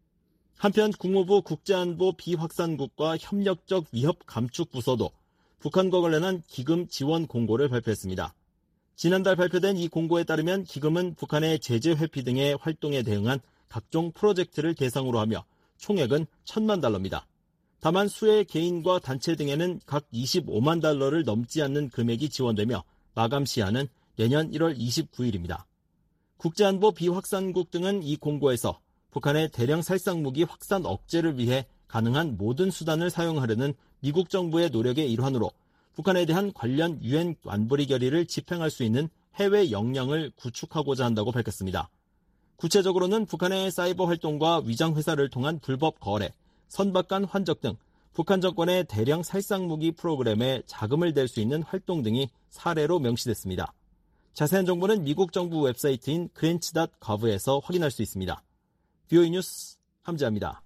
한편 국무부 국제안보 비확산국과 협력적 위협 감축 부서도 북한과 관련한 기금 지원 공고를 발표했습니다. 지난달 발표된 이 공고에 따르면 기금은 북한의 제재 회피 등의 활동에 대응한 각종 프로젝트를 대상으로 하며 총액은 $10,000,000입니다. 다만 수의 개인과 단체 등에는 각 $250,000를 넘지 않는 금액이 지원되며 마감 시한은 내년 1월 29일입니다. 국제안보 비확산국 등은 이 공고에서 북한의 대량 살상무기 확산 억제를 위해 가능한 모든 수단을 사용하려는 미국 정부의 노력의 일환으로 북한에 대한 관련 유엔 안보리 결의를 집행할 수 있는 해외 역량을 구축하고자 한다고 밝혔습니다. 구체적으로는 북한의 사이버 활동과 위장회사를 통한 불법 거래, 선박 간 환적 등 북한 정권의 대량 살상무기 프로그램에 자금을 댈 수 있는 활동 등이 사례로 명시됐습니다. 자세한 정보는 미국 정부 웹사이트인 grants.gov에서 확인할 수 있습니다. VOA 뉴스 함지아입니다.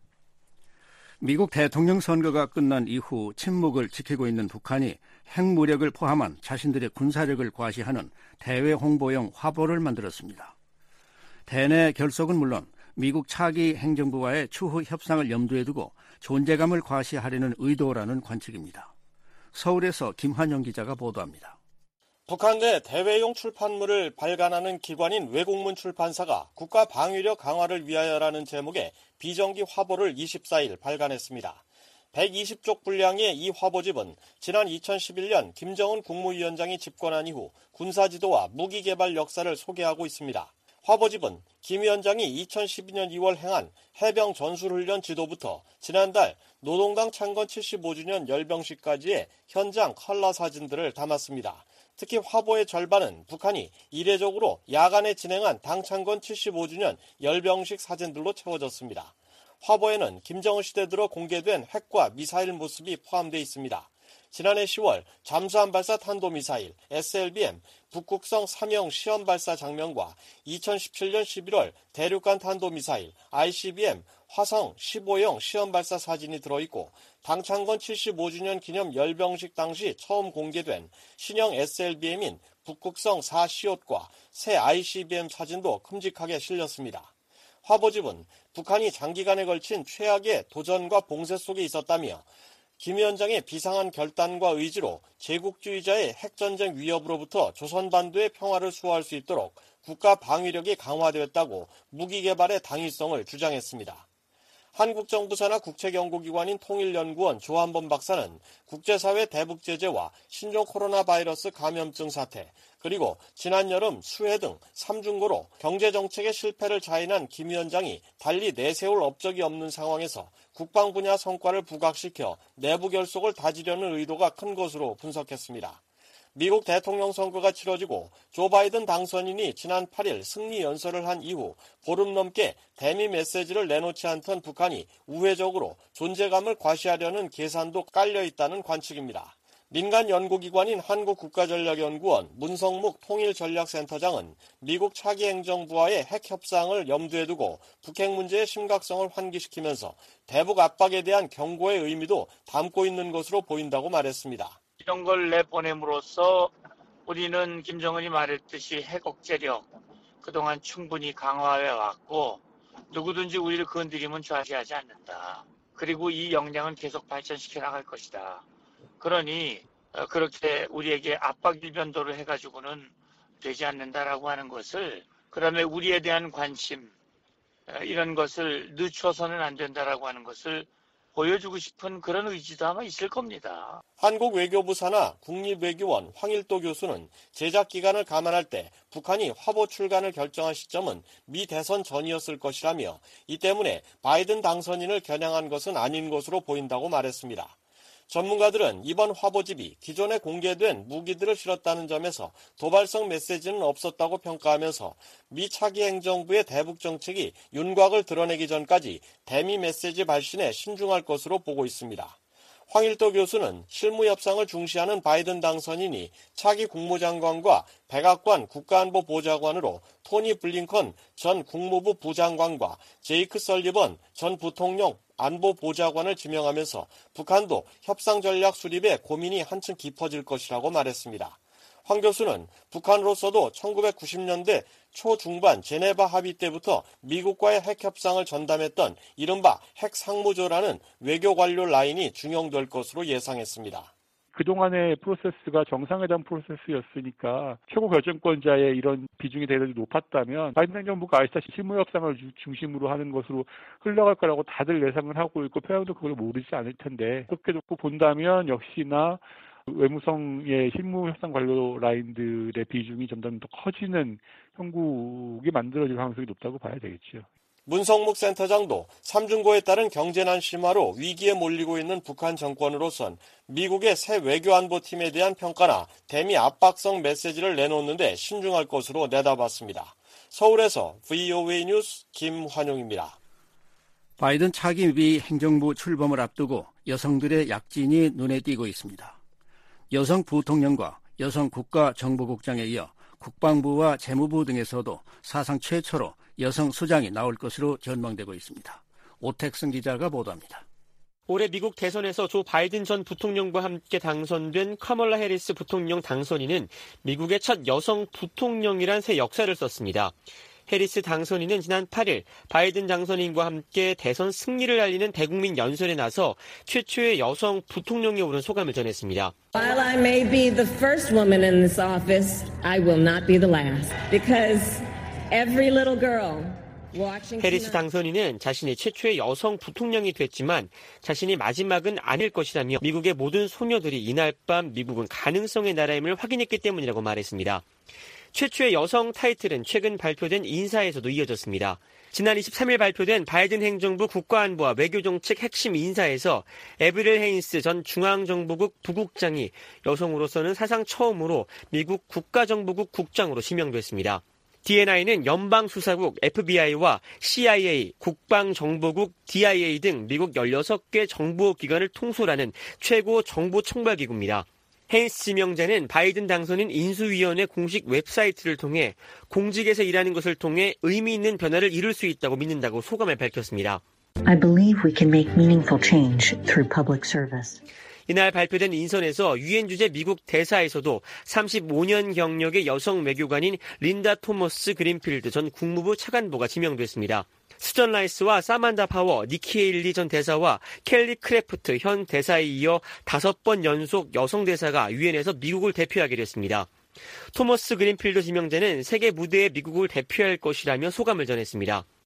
미국 대통령 선거가 끝난 이후 침묵을 지키고 있는 북한이 핵무력을 포함한 자신들의 군사력을 과시하는 대외 홍보용 화보를 만들었습니다. 대내 결속은 물론 미국 차기 행정부와의 추후 협상을 염두에 두고 존재감을 과시하려는 의도라는 관측입니다. 서울에서 김환영 기자가 보도합니다. 북한 내 대외용 출판물을 발간하는 기관인 외국문 출판사가 국가 방위력 강화를 위하여라는 제목의 비정기 화보를 24일 발간했습니다. 120쪽 분량의 이 화보집은 지난 2011년 김정은 국무위원장이 집권한 이후 군사지도와 무기개발 역사를 소개하고 있습니다. 화보집은 김 위원장이 2012년 2월 행한 해병 전술훈련 지도부터 지난달 노동당 창건 75주년 열병식까지의 현장 컬러 사진들을 담았습니다. 특히 화보의 절반은 북한이 이례적으로 야간에 진행한 당 창건 75주년 열병식 사진들로 채워졌습니다. 화보에는 김정은 시대 들어 공개된 핵과 미사일 모습이 포함되어 있습니다. 지난해 10월 잠수함 발사 탄도미사일 SLBM 북극성 3형 시험 발사 장면과 2017년 11월 대륙간 탄도미사일 ICBM 화성 15형 시험 발사 사진이 들어있고 당창건 75주년 기념 열병식 당시 처음 공개된 신형 SLBM인 북극성 4시옷과 새 ICBM 사진도 큼직하게 실렸습니다. 화보집은 북한이 장기간에 걸친 최악의 도전과 봉쇄 속에 있었다며 김 위원장의 비상한 결단과 의지로 제국주의자의 핵전쟁 위협으로부터 조선반도의 평화를 수호할 수 있도록 국가 방위력이 강화되었다고 무기 개발의 당위성을 주장했습니다. 한국 정부 산하 국책연구기관인 통일연구원 조한범 박사는 국제사회 대북 제재와 신종 코로나 바이러스 감염증 사태, 그리고 지난 여름 수해 등 3중고로 경제정책의 실패를 자인한 김 위원장이 달리 내세울 업적이 없는 상황에서 국방 분야 성과를 부각시켜 내부 결속을 다지려는 의도가 큰 것으로 분석했습니다. 미국 대통령 선거가 치러지고 조 바이든 당선인이 지난 8일 승리 연설을 한 이후 보름 넘게 대미 메시지를 내놓지 않던 북한이 우회적으로 존재감을 과시하려는 계산도 깔려 있다는 관측입니다. 민간 연구기관인 한국국가전략연구원 문성묵 통일전략센터장은 미국 차기 행정부와의 핵 협상을 염두에 두고 북핵 문제의 심각성을 환기시키면서 대북 압박에 대한 경고의 의미도 담고 있는 것으로 보인다고 말했습니다. 이런 걸 내보냄으로써 우리는 김정은이 말했듯이 핵 억제력 그동안 충분히 강화해 왔고 누구든지 우리를 건드리면 좌지하지 않는다. 그리고 이 역량은 계속 발전시켜 나갈 것이다. 그러니 그렇게 우리에게 압박 일변도를 해가지고는 되지 않는다라고 하는 것을, 그다음에 우리에 대한 관심 이런 것을 늦춰서는 안 된다라고 하는 것을 보여주고 싶은 그런 의지도 아마 있을 겁니다. 한국 외교부 산하 국립외교원 황일도 교수는 제작 기간을 감안할 때 북한이 화보 출간을 결정한 시점은 미 대선 전이었을 것이라며 이 때문에 바이든 당선인을 겨냥한 것은 아닌 것으로 보인다고 말했습니다. 전문가들은 이번 화보집이 기존에 공개된 무기들을 실었다는 점에서 도발성 메시지는 없었다고 평가하면서 미 차기 행정부의 대북 정책이 윤곽을 드러내기 전까지 대미 메시지 발신에 신중할 것으로 보고 있습니다. 황일도 교수는 실무 협상을 중시하는 바이든 당선인이 차기 국무장관과 백악관 국가안보보좌관으로 토니 블링컨 전 국무부 부장관과 제이크 설리번 전 부통령 안보보좌관을 지명하면서 북한도 협상 전략 수립에 고민이 한층 깊어질 것이라고 말했습니다. 황 교수는 북한으로서도 1990년대 초중반 제네바 합의 때부터 미국과의 핵 협상을 전담했던 이른바 핵상무조라는 외교 관료 라인이 중용될 것으로 예상했습니다. 그동안의 프로세스가 정상회담 프로세스였으니까 최고 결정권자의 이런 비중이 대단히 높았다면 바이든 행정부가 아시다시피 실무 협상을 중심으로 하는 것으로 흘러갈 거라고 다들 예상을 하고 있고 평양도 그걸 모르지 않을 텐데, 그렇게 놓고 본다면 역시나 외무성의 실무 협상 관료 라인들의 비중이 점점 더 커지는 형국이 만들어질 가능성이 높다고 봐야 되겠죠. 문성묵 센터장도 3중고에 따른 경제난 심화로 위기에 몰리고 있는 북한 정권으로선 미국의 새 외교안보팀에 대한 평가나 대미 압박성 메시지를 내놓는데 신중할 것으로 내다봤습니다. 서울에서 VOA 뉴스 김환용입니다. 바이든 차기 미 행정부 출범을 앞두고 여성들의 약진이 눈에 띄고 있습니다. 여성 부통령과 여성 국가정보국장에 이어 국방부와 재무부 등에서도 사상 최초로 여성 수장이 나올 것으로 전망되고 있습니다. 오택승 기자가 보도합니다. 올해 미국 대선에서 조 바이든 전 부통령과 함께 당선된 카멀라 해리스 부통령 당선인은 미국의 첫 여성 부통령이란 새 역사를 썼습니다. 해리스 당선인은 지난 8일 바이든 당선인과 함께 대선 승리를 알리는 대국민 연설에 나서 최초의 여성 부통령에 오른 소감을 전했습니다. While I may be the first woman in this office, I will not be the last. Because every little girl watching 해리스 당선인은 자신이 최초의 여성 부통령이 됐지만 자신이 마지막은 아닐 것이라며 미국의 모든 소녀들이 이날 밤 미국은 가능성의 나라임을 확인했기 때문이라고 말했습니다. 최초의 여성 타이틀은 최근 발표된 인사에서도 이어졌습니다. 지난 23일 발표된 바이든 행정부 국가안보와 외교정책 핵심 인사에서 에브릴 헤인스 전 중앙정보국 부국장이 여성으로서는 사상 처음으로 미국 국가정보국 국장으로 지명됐습니다. DNI는 연방수사국 FBI와 CIA, 국방정보국 DIA 등 미국 16개 정보기관을 통솔하는 최고 정보총괄기구입니다. 헤인스 지명자는 바이든 당선인 인수위원회 공식 웹사이트를 통해 공직에서 일하는 것을 통해 의미 있는 변화를 이룰 수 있다고 믿는다고 소감을 밝혔습니다. I believe we can make meaningful change through public service. 이날 발표된 인선에서 유엔 주재 미국 대사에서도 35년 경력의 여성 외교관인 린다 토머스 그린필드 전 국무부 차관보가 지명됐습니다. 수전 라이스와 사만다 파워, 니키 헤일리 전 대사와 켈리 크래프트 현 대사에 이어 5번 연속 여성 대사가 유엔에서 미국을 대표하게 됐습니다. 토머스 그린필드 지명자는 세계 무대에 미국을 대표할 것이라며 소감을 전했습니다.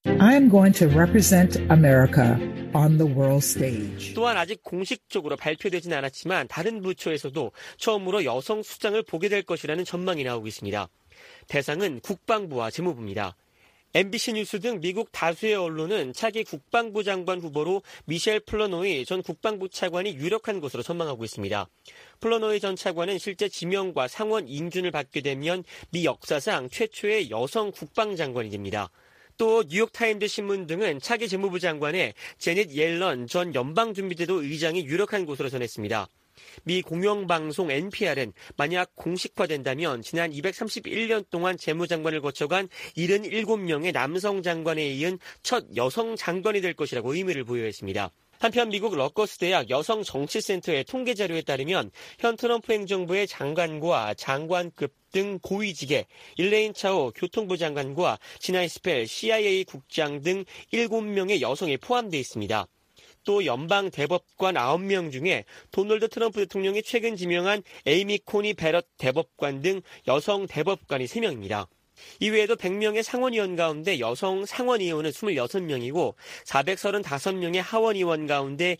I am going to represent America on the world stage. 또한 아직 공식적으로 발표되진 않았지만 다른 부처에서도 처음으로 여성 수장을 보게 될 것이라는 전망이 나오고 있습니다. 대상은 국방부와 재무부입니다. MBC 뉴스 등 미국 다수의 언론은 차기 국방부 장관 후보로 미셸 플러노이 전 국방부 차관이 유력한 것으로 전망하고 있습니다. 플러노이 전 차관은 실제 지명과 상원 인준을 받게 되면 미 역사상 최초의 여성 국방장관이 됩니다. 또 뉴욕타임즈 신문 등은 차기 재무부 장관에 제닛 옐런 전 연방준비제도 의장이 유력한 것으로 전했습니다. 미 공영방송 NPR은 만약 공식화된다면 지난 231년 동안 재무장관을 거쳐간 77명의 남성 장관에 이은 첫 여성 장관이 될 것이라고 의미를 부여했습니다. 한편 미국 러커스 대학 여성정치센터의 통계 자료에 따르면 현 트럼프 행정부의 장관과 장관급 등 고위직에 일레인 차오 교통부 장관과 지나이 스펠 CIA 국장 등 7명의 여성이 포함되어 있습니다. 또 연방 대법관 9명 중에 도널드 트럼프 대통령이 최근 지명한 에이미 코니 베럿 대법관 등 여성 대법관이 3명입니다. 이외에도 100명의 상원의원 가운데 여성 상원의원은 26명이고 435명의 하원의원 가운데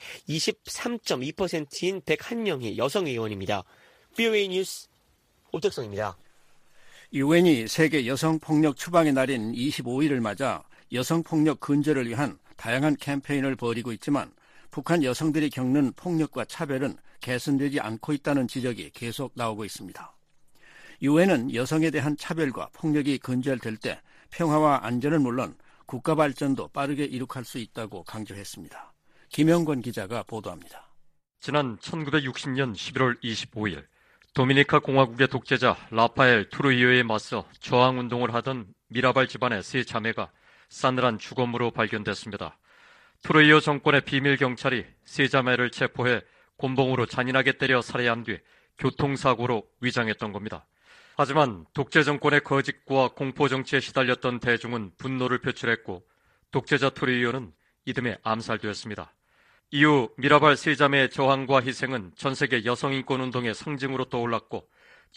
23.2%인 101명이 여성의원입니다. VOA 뉴스 오택성입니다. 유엔이 세계 여성폭력 추방의 날인 25일을 맞아 여성폭력 근절을 위한 다양한 캠페인을 벌이고 있지만 북한 여성들이 겪는 폭력과 차별은 개선되지 않고 있다는 지적이 계속 나오고 있습니다. 유엔은 여성에 대한 차별과 폭력이 근절될 때 평화와 안전은 물론 국가 발전도 빠르게 이룩할 수 있다고 강조했습니다. 김영권 기자가 보도합니다. 지난 1960년 11월 25일 도미니카 공화국의 독재자 라파엘 트루이오에 맞서 저항운동을 하던 미라발 집안의 세 자매가 싸늘한 죽음으로 발견됐습니다. 트루이오 정권의 비밀 경찰이 세 자매를 체포해 곤봉으로 잔인하게 때려 살해한 뒤 교통사고로 위장했던 겁니다. 하지만 독재 정권의 거짓과 공포 정치에 시달렸던 대중은 분노를 표출했고 독재자 트루이오는 이듬해 암살되었습니다. 이후 미라발 세 자매의 저항과 희생은 전 세계 여성인권운동의 상징으로 떠올랐고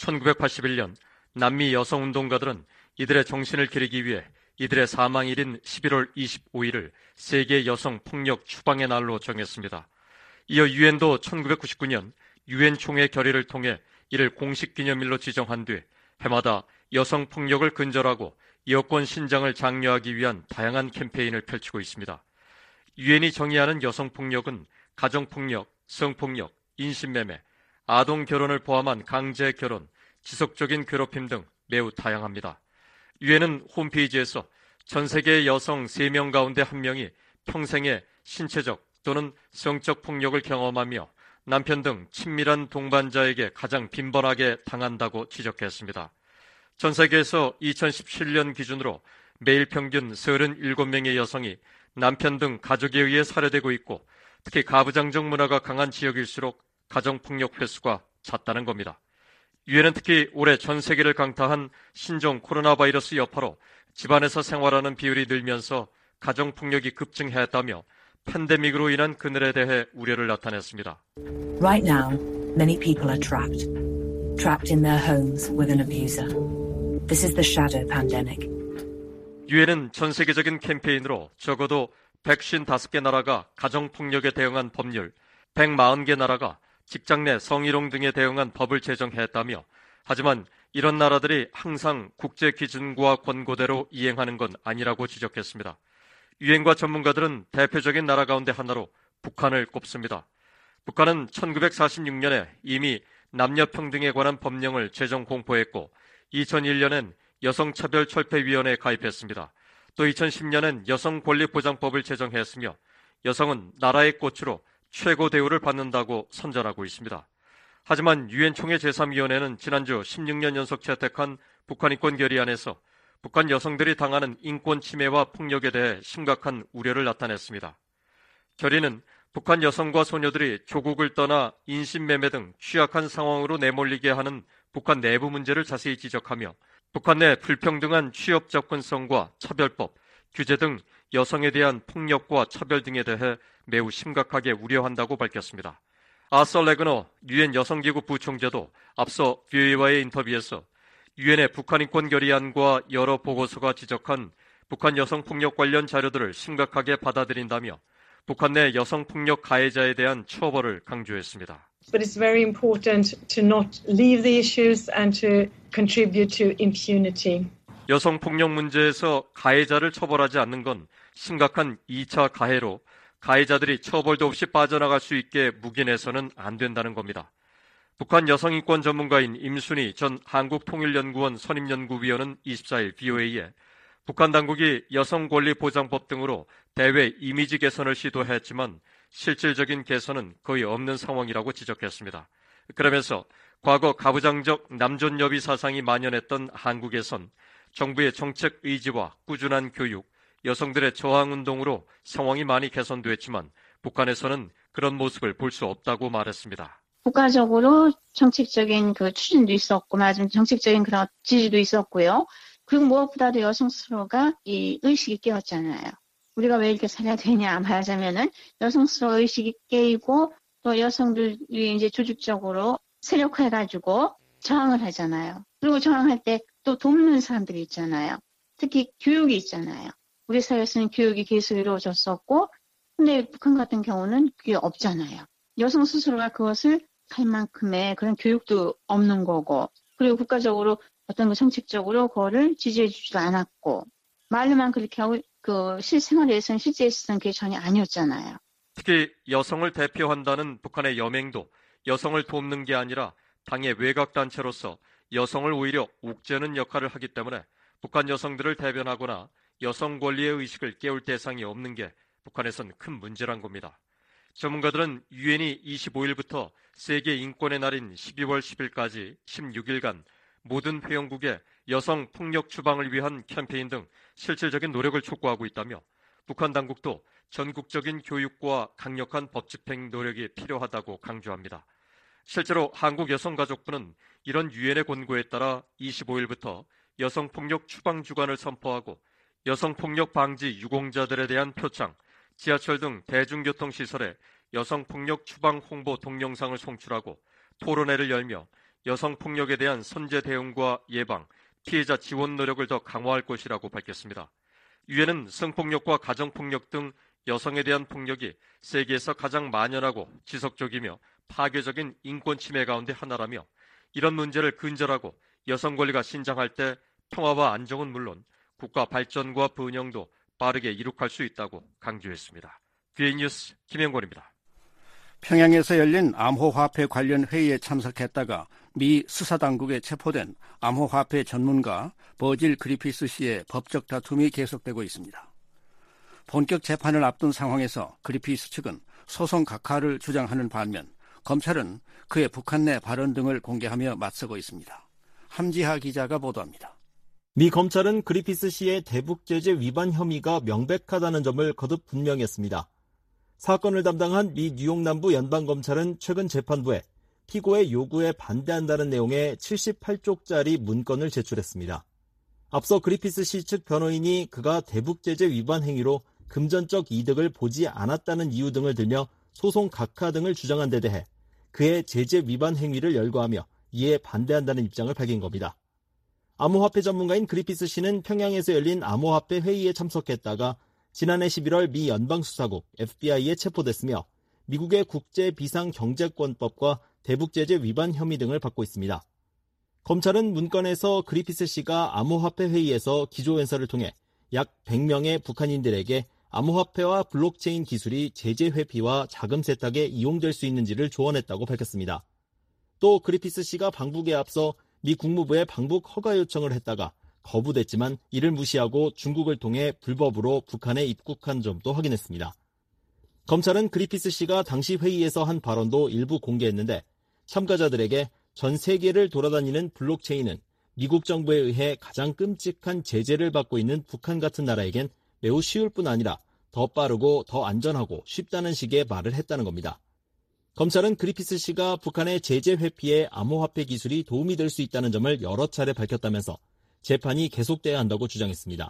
1981년 남미 여성운동가들은 이들의 정신을 기리기 위해 이들의 사망일인 11월 25일을 세계 여성 폭력 추방의 날로 정했습니다. 이어 유엔도 1999년 유엔 총회 결의를 통해 이를 공식 기념일로 지정한 뒤 해마다 여성 폭력을 근절하고 여권 신장을 장려하기 위한 다양한 캠페인을 펼치고 있습니다. 유엔이 정의하는 여성폭력은 가정폭력, 성폭력, 인신매매, 아동결혼을 포함한 강제결혼, 지속적인 괴롭힘 등 매우 다양합니다. 유엔은 홈페이지에서 전 세계의 여성 3명 가운데 1명이 평생의 신체적 또는 성적 폭력을 경험하며 남편 등 친밀한 동반자에게 가장 빈번하게 당한다고 지적했습니다. 전 세계에서 2017년 기준으로 매일 평균 37명의 여성이 남편 등 가족에 의해 살해되고 있고 특히 가부장적 문화가 강한 지역일수록 가정폭력 횟수가 잦다는 겁니다. 유엔은 특히 올해 전 세계를 강타한 신종 코로나 바이러스 여파로 집안에서 생활하는 비율이 늘면서 가정폭력이 급증했다며 팬데믹으로 인한 그늘에 대해 우려를 나타냈습니다. Right now, many people are trapped in their homes with an abuser. This is the shadow pandemic. 유엔은 전 세계적인 캠페인으로 적어도 155개 나라가 가정폭력에 대응한 법률, 140개 나라가 직장 내 성희롱 등에 대응한 법을 제정했다며 하지만 이런 나라들이 항상 국제 기준과 권고대로 이행하는 건 아니라고 지적했습니다. 유엔과 전문가들은 대표적인 나라 가운데 하나로 북한을 꼽습니다. 북한은 1946년에 이미 남녀평등에 관한 법령을 제정 공포했고 2001년엔 여성차별철폐위원회에 가입했습니다. 또 2010년엔 여성권리보장법을 제정했으며 여성은 나라의 꽃으로 최고 대우를 받는다고 선전하고 있습니다. 하지만 유엔 총회 제3위원회는 지난주 16년 연속 채택한 북한 인권 결의안에서 북한 여성들이 당하는 인권 침해와 폭력에 대해 심각한 우려를 나타냈습니다. 결의는 북한 여성과 소녀들이 조국을 떠나 인신매매 등 취약한 상황으로 내몰리게 하는 북한 내부 문제를 자세히 지적하며 북한 내 불평등한 취업 접근성과 차별법, 규제 등 여성에 대한 폭력과 차별 등에 대해 매우 심각하게 우려한다고 밝혔습니다. 아서 레그너 유엔 여성기구 부총재도 앞서 VOA와의 인터뷰에서 유엔의 북한 인권 결의안과 여러 보고서가 지적한 북한 여성폭력 관련 자료들을 심각하게 받아들인다며 북한 내 여성폭력 가해자에 대한 처벌을 강조했습니다. But it's very important to not leave the issues and to contribute to impunity. 여성폭력 문제에서 가해자를 처벌하지 않는 건 심각한 2차 가해로 가해자들이 처벌도 없이 빠져나갈 수 있게 묵인해서는 안 된다는 겁니다. 북한 여성인권 전문가인 임순희 전 한국통일연구원 선임연구위원은 24일 VOA에 북한 당국이 여성권리보장법 등으로 대외 이미지 개선을 시도했지만 실질적인 개선은 거의 없는 상황이라고 지적했습니다. 그러면서 과거 가부장적 남존여비 사상이 만연했던 한국에선 정부의 정책 의지와 꾸준한 교육, 여성들의 저항운동으로 상황이 많이 개선됐지만 북한에서는 그런 모습을 볼 수 없다고 말했습니다. 국가적으로 정책적인 그 추진도 있었고, 말하자면 정책적인 그런 지지도 있었고요. 그리고 무엇보다도 여성 스스로가 이 의식이 깨었잖아요. 우리가 왜 이렇게 살아야 되냐 말하자면은 여성 스스로 의식이 깨이고 또 여성들이 이제 조직적으로 세력화해가지고 저항을 하잖아요. 그리고 저항할 때 또 돕는 사람들이 있잖아요. 특히 교육이 있잖아요. 우리 사회에서는 교육이 계속 이루어졌었고, 근데 북한 같은 경우는 그게 없잖아요. 여성 스스로가 그것을 할 만큼의 그런 교육도 없는 거고, 그리고 국가적으로 어떤 그 정책적으로 그거를 지지해 주지도 않았고, 말로만 그렇게 하고 그 실생활에서는 실제에서는 그게 전혀 아니었잖아요. 특히 여성을 대표한다는 북한의 여맹도 여성을 돕는 게 아니라 당의 외곽단체로서 여성을 오히려 옥죄는 역할을 하기 때문에 북한 여성들을 대변하거나 여성 권리의 의식을 깨울 대상이 없는 게 북한에선 큰 문제란 겁니다. 전문가들은 유엔이 25일부터 세계 인권의 날인 12월 10일까지 16일간 모든 회원국에 여성 폭력 추방을 위한 캠페인 등 실질적인 노력을 촉구하고 있다며 북한 당국도 전국적인 교육과 강력한 법 집행 노력이 필요하다고 강조합니다. 실제로 한국여성가족부는 이런 유엔의 권고에 따라 25일부터 여성폭력 추방 주간을 선포하고 여성폭력 방지 유공자들에 대한 표창, 지하철 등 대중교통시설에 여성폭력 추방 홍보 동영상을 송출하고 토론회를 열며 여성폭력에 대한 선제 대응과 예방, 피해자 지원 노력을 더 강화할 것이라고 밝혔습니다. 유엔은 성폭력과 가정폭력 등 여성에 대한 폭력이 세계에서 가장 만연하고 지속적이며 파괴적인 인권 침해 가운데 하나라며 이런 문제를 근절하고 여성 권리가 신장할 때 평화와 안정은 물론 국가 발전과 번영도 빠르게 이룩할 수 있다고 강조했습니다. VA 뉴스 김영권입니다. 평양에서 열린 암호화폐 관련 회의에 참석했다가 미 수사당국에 체포된 암호화폐 전문가 버질 그리피스 씨의 법적 다툼이 계속되고 있습니다. 본격 재판을 앞둔 상황에서 그리피스 측은 소송 각하를 주장하는 반면 검찰은 그의 북한 내 발언 등을 공개하며 맞서고 있습니다. 함지하 기자가 보도합니다. 미 검찰은 그리피스 씨의 대북제재 위반 혐의가 명백하다는 점을 거듭 분명했습니다. 사건을 담당한 미 뉴욕 남부 연방검찰은 최근 재판부에 피고의 요구에 반대한다는 내용의 78쪽짜리 문건을 제출했습니다. 앞서 그리피스 씨 측 변호인이 그가 대북제재 위반 행위로 금전적 이득을 보지 않았다는 이유 등을 들며 소송 각하 등을 주장한 데 대해 그의 제재 위반 행위를 열거하며 이에 반대한다는 입장을 밝힌 겁니다. 암호화폐 전문가인 그리피스 씨는 평양에서 열린 암호화폐 회의에 참석했다가 지난해 11월 미 연방수사국 FBI에 체포됐으며 미국의 국제비상경제권법과 대북제재 위반 혐의 등을 받고 있습니다. 검찰은 문건에서 그리피스 씨가 암호화폐 회의에서 기조연설을 통해 약 100명의 북한인들에게 암호화폐와 블록체인 기술이 제재 회피와 자금 세탁에 이용될 수 있는지를 조언했다고 밝혔습니다. 또 그리피스 씨가 방북에 앞서 미 국무부에 방북 허가 요청을 했다가 거부됐지만 이를 무시하고 중국을 통해 불법으로 북한에 입국한 점도 확인했습니다. 검찰은 그리피스 씨가 당시 회의에서 한 발언도 일부 공개했는데 참가자들에게 전 세계를 돌아다니는 블록체인은 미국 정부에 의해 가장 끔찍한 제재를 받고 있는 북한 같은 나라에겐 매우 쉬울 뿐 아니라 더 빠르고 더 안전하고 쉽다는 식의 말을 했다는 겁니다. 검찰은 그리피스 씨가 북한의 제재 회피에 암호화폐 기술이 도움이 될 수 있다는 점을 여러 차례 밝혔다면서 재판이 계속돼야 한다고 주장했습니다.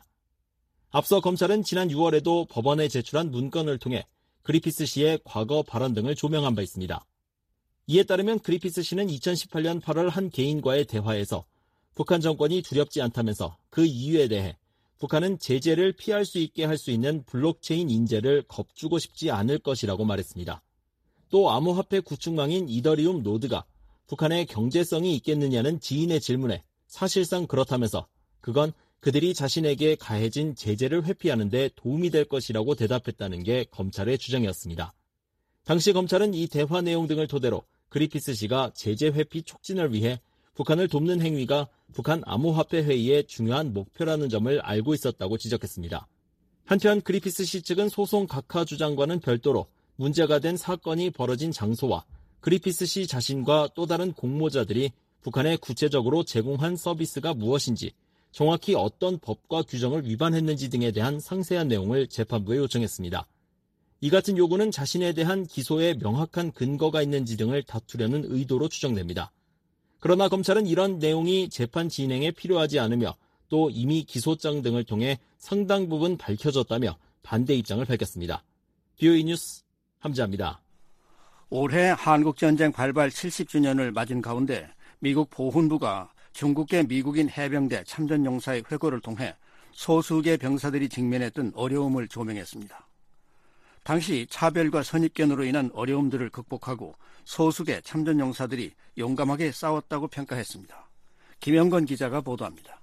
앞서 검찰은 지난 6월에도 법원에 제출한 문건을 통해 그리피스 씨의 과거 발언 등을 조명한 바 있습니다. 이에 따르면 그리피스 씨는 2018년 8월 한 개인과의 대화에서 북한 정권이 두렵지 않다면서 그 이유에 대해 북한은 제재를 피할 수 있게 할 수 있는 블록체인 인재를 겁주고 싶지 않을 것이라고 말했습니다. 또 암호화폐 구축망인 이더리움 노드가 북한의 경제성이 있겠느냐는 지인의 질문에 사실상 그렇다면서 그건 그들이 자신에게 가해진 제재를 회피하는 데 도움이 될 것이라고 대답했다는 게 검찰의 주장이었습니다. 당시 검찰은 이 대화 내용 등을 토대로 그리피스 씨가 제재 회피 촉진을 위해 북한을 돕는 행위가 북한 암호화폐 회의의 중요한 목표라는 점을 알고 있었다고 지적했습니다. 한편 그리피스 씨 측은 소송 각하 주장과는 별도로 문제가 된 사건이 벌어진 장소와 그리피스 씨 자신과 또 다른 공모자들이 북한에 구체적으로 제공한 서비스가 무엇인지, 정확히 어떤 법과 규정을 위반했는지 등에 대한 상세한 내용을 재판부에 요청했습니다. 이 같은 요구는 자신에 대한 기소에 명확한 근거가 있는지 등을 다투려는 의도로 추정됩니다. 그러나 검찰은 이런 내용이 재판 진행에 필요하지 않으며 또 이미 기소장 등을 통해 상당 부분 밝혀졌다며 반대 입장을 밝혔습니다. BOE 뉴스 함지아입니다. 올해 한국전쟁 발발 70주년을 맞은 가운데 미국 보훈부가 중국계 미국인 해병대 참전용사의 회고를 통해 소수계 병사들이 직면했던 어려움을 조명했습니다. 당시 차별과 선입견으로 인한 어려움들을 극복하고 소수계 참전용사들이 용감하게 싸웠다고 평가했습니다. 김영건 기자가 보도합니다.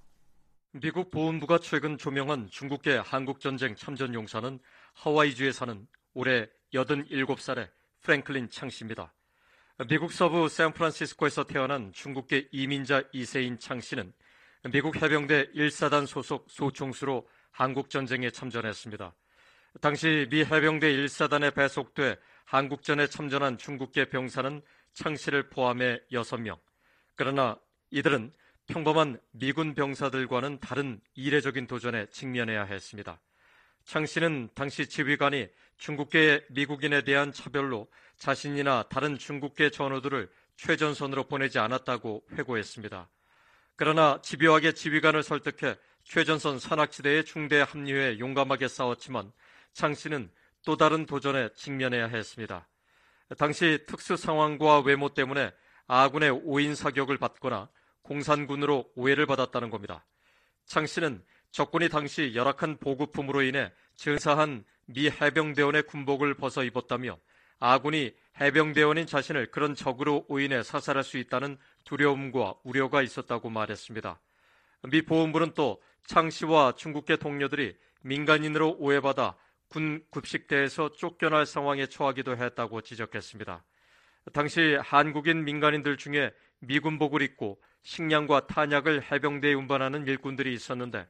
미국 보훈부가 최근 조명한 중국계 한국전쟁 참전용사는 하와이주에 사는 올해 87살의 프랭클린 창 씨입니다. 미국 서부 샌프란시스코에서 태어난 중국계 이민자 2세인 창 씨는 미국 해병대 1사단 소속 소총수로 한국전쟁에 참전했습니다. 당시 미 해병대 1사단에 배속돼 한국전에 참전한 중국계 병사는 창 씨를 포함해 6명. 그러나 이들은 평범한 미군 병사들과는 다른 이례적인 도전에 직면해야 했습니다. 창 씨는 당시 지휘관이 중국계 미국인에 대한 차별로 자신이나 다른 중국계 전우들을 최전선으로 보내지 않았다고 회고했습니다. 그러나 집요하게 지휘관을 설득해 최전선 산악지대에 중대에 합류해 용감하게 싸웠지만 창 씨는 또 다른 도전에 직면해야 했습니다. 당시 특수 상황과 외모 때문에 아군의 오인 사격을 받거나 공산군으로 오해를 받았다는 겁니다. 창 씨는 적군이 당시 열악한 보급품으로 인해 증사한 미 해병대원의 군복을 벗어 입었다며 아군이 해병대원인 자신을 그런 적으로 오인해 사살할 수 있다는 두려움과 우려가 있었다고 말했습니다. 미 보훈부는 또 창 씨와 중국계 동료들이 민간인으로 오해받아 군 급식대에서 쫓겨날 상황에 처하기도 했다고 지적했습니다. 당시 한국인 민간인들 중에 미군복을 입고 식량과 탄약을 해병대에 운반하는 일꾼들이 있었는데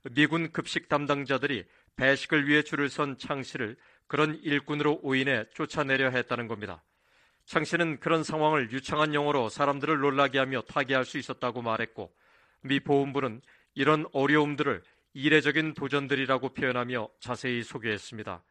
미군 급식 담당자들이 배식을 위해 줄을 선 창 씨를 그런 일꾼으로 오인해 쫓아내려 했다는 겁니다. 창 씨는 그런 상황을 유창한 영어로 사람들을 놀라게 하며 타개할 수 있었다고 말했고 미 보훈부는 이런 어려움들을 이례적인 도전들이라고 표현하며 자세히 소개했습니다.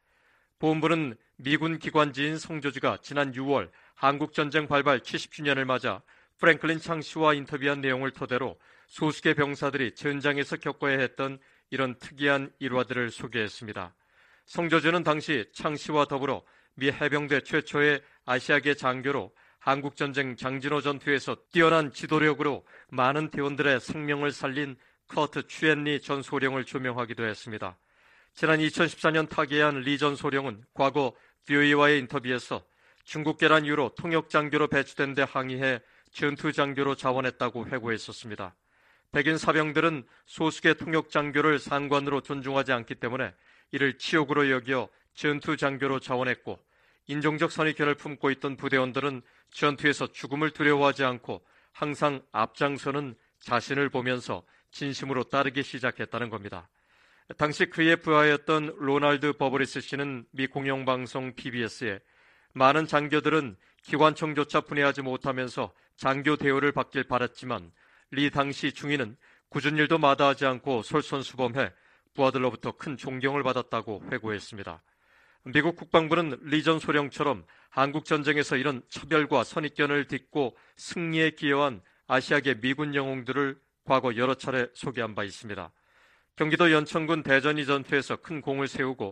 보훈부는 미군 기관지인 성조지가 지난 6월 한국전쟁 발발 70주년을 맞아 프랭클린 창 씨와 인터뷰한 내용을 토대로 소수계 병사들이 전장에서 겪어야 했던 이런 특이한 일화들을 소개했습니다. 성조지는 당시 창 씨와 더불어 미 해병대 최초의 아시아계 장교로 한국전쟁 장진호 전투에서 뛰어난 지도력으로 많은 대원들의 생명을 살린 커트 추엔리 전 소령을 조명하기도 했습니다. 지난 2014년 타계한 리 전 소령은 과거 BOE와의 인터뷰에서 중국계란 이유로 통역장교로 배치된 데 항의해 전투장교로 자원했다고 회고했었습니다. 백인 사병들은 소수계 통역장교를 상관으로 존중하지 않기 때문에 이를 치욕으로 여겨 전투장교로 자원했고 인종적 선입견을 품고 있던 부대원들은 전투에서 죽음을 두려워하지 않고 항상 앞장서는 자신을 보면서 진심으로 따르기 시작했다는 겁니다. 당시 그의 부하였던 로널드 버버리스 씨는 미 공영방송 PBS에 많은 장교들은 기관총조차 분해하지 못하면서 장교 대우를 받길 바랐지만 리 당시 중위는 굳은 일도 마다하지 않고 솔선수범해 부하들로부터 큰 존경을 받았다고 회고했습니다. 미국 국방부는 리 전 소령처럼 한국전쟁에서 이런 차별과 선입견을 딛고 승리에 기여한 아시아계 미군 영웅들을 과거 여러 차례 소개한 바 있습니다. 경기도 연천군 대전이 전투에서 큰 공을 세우고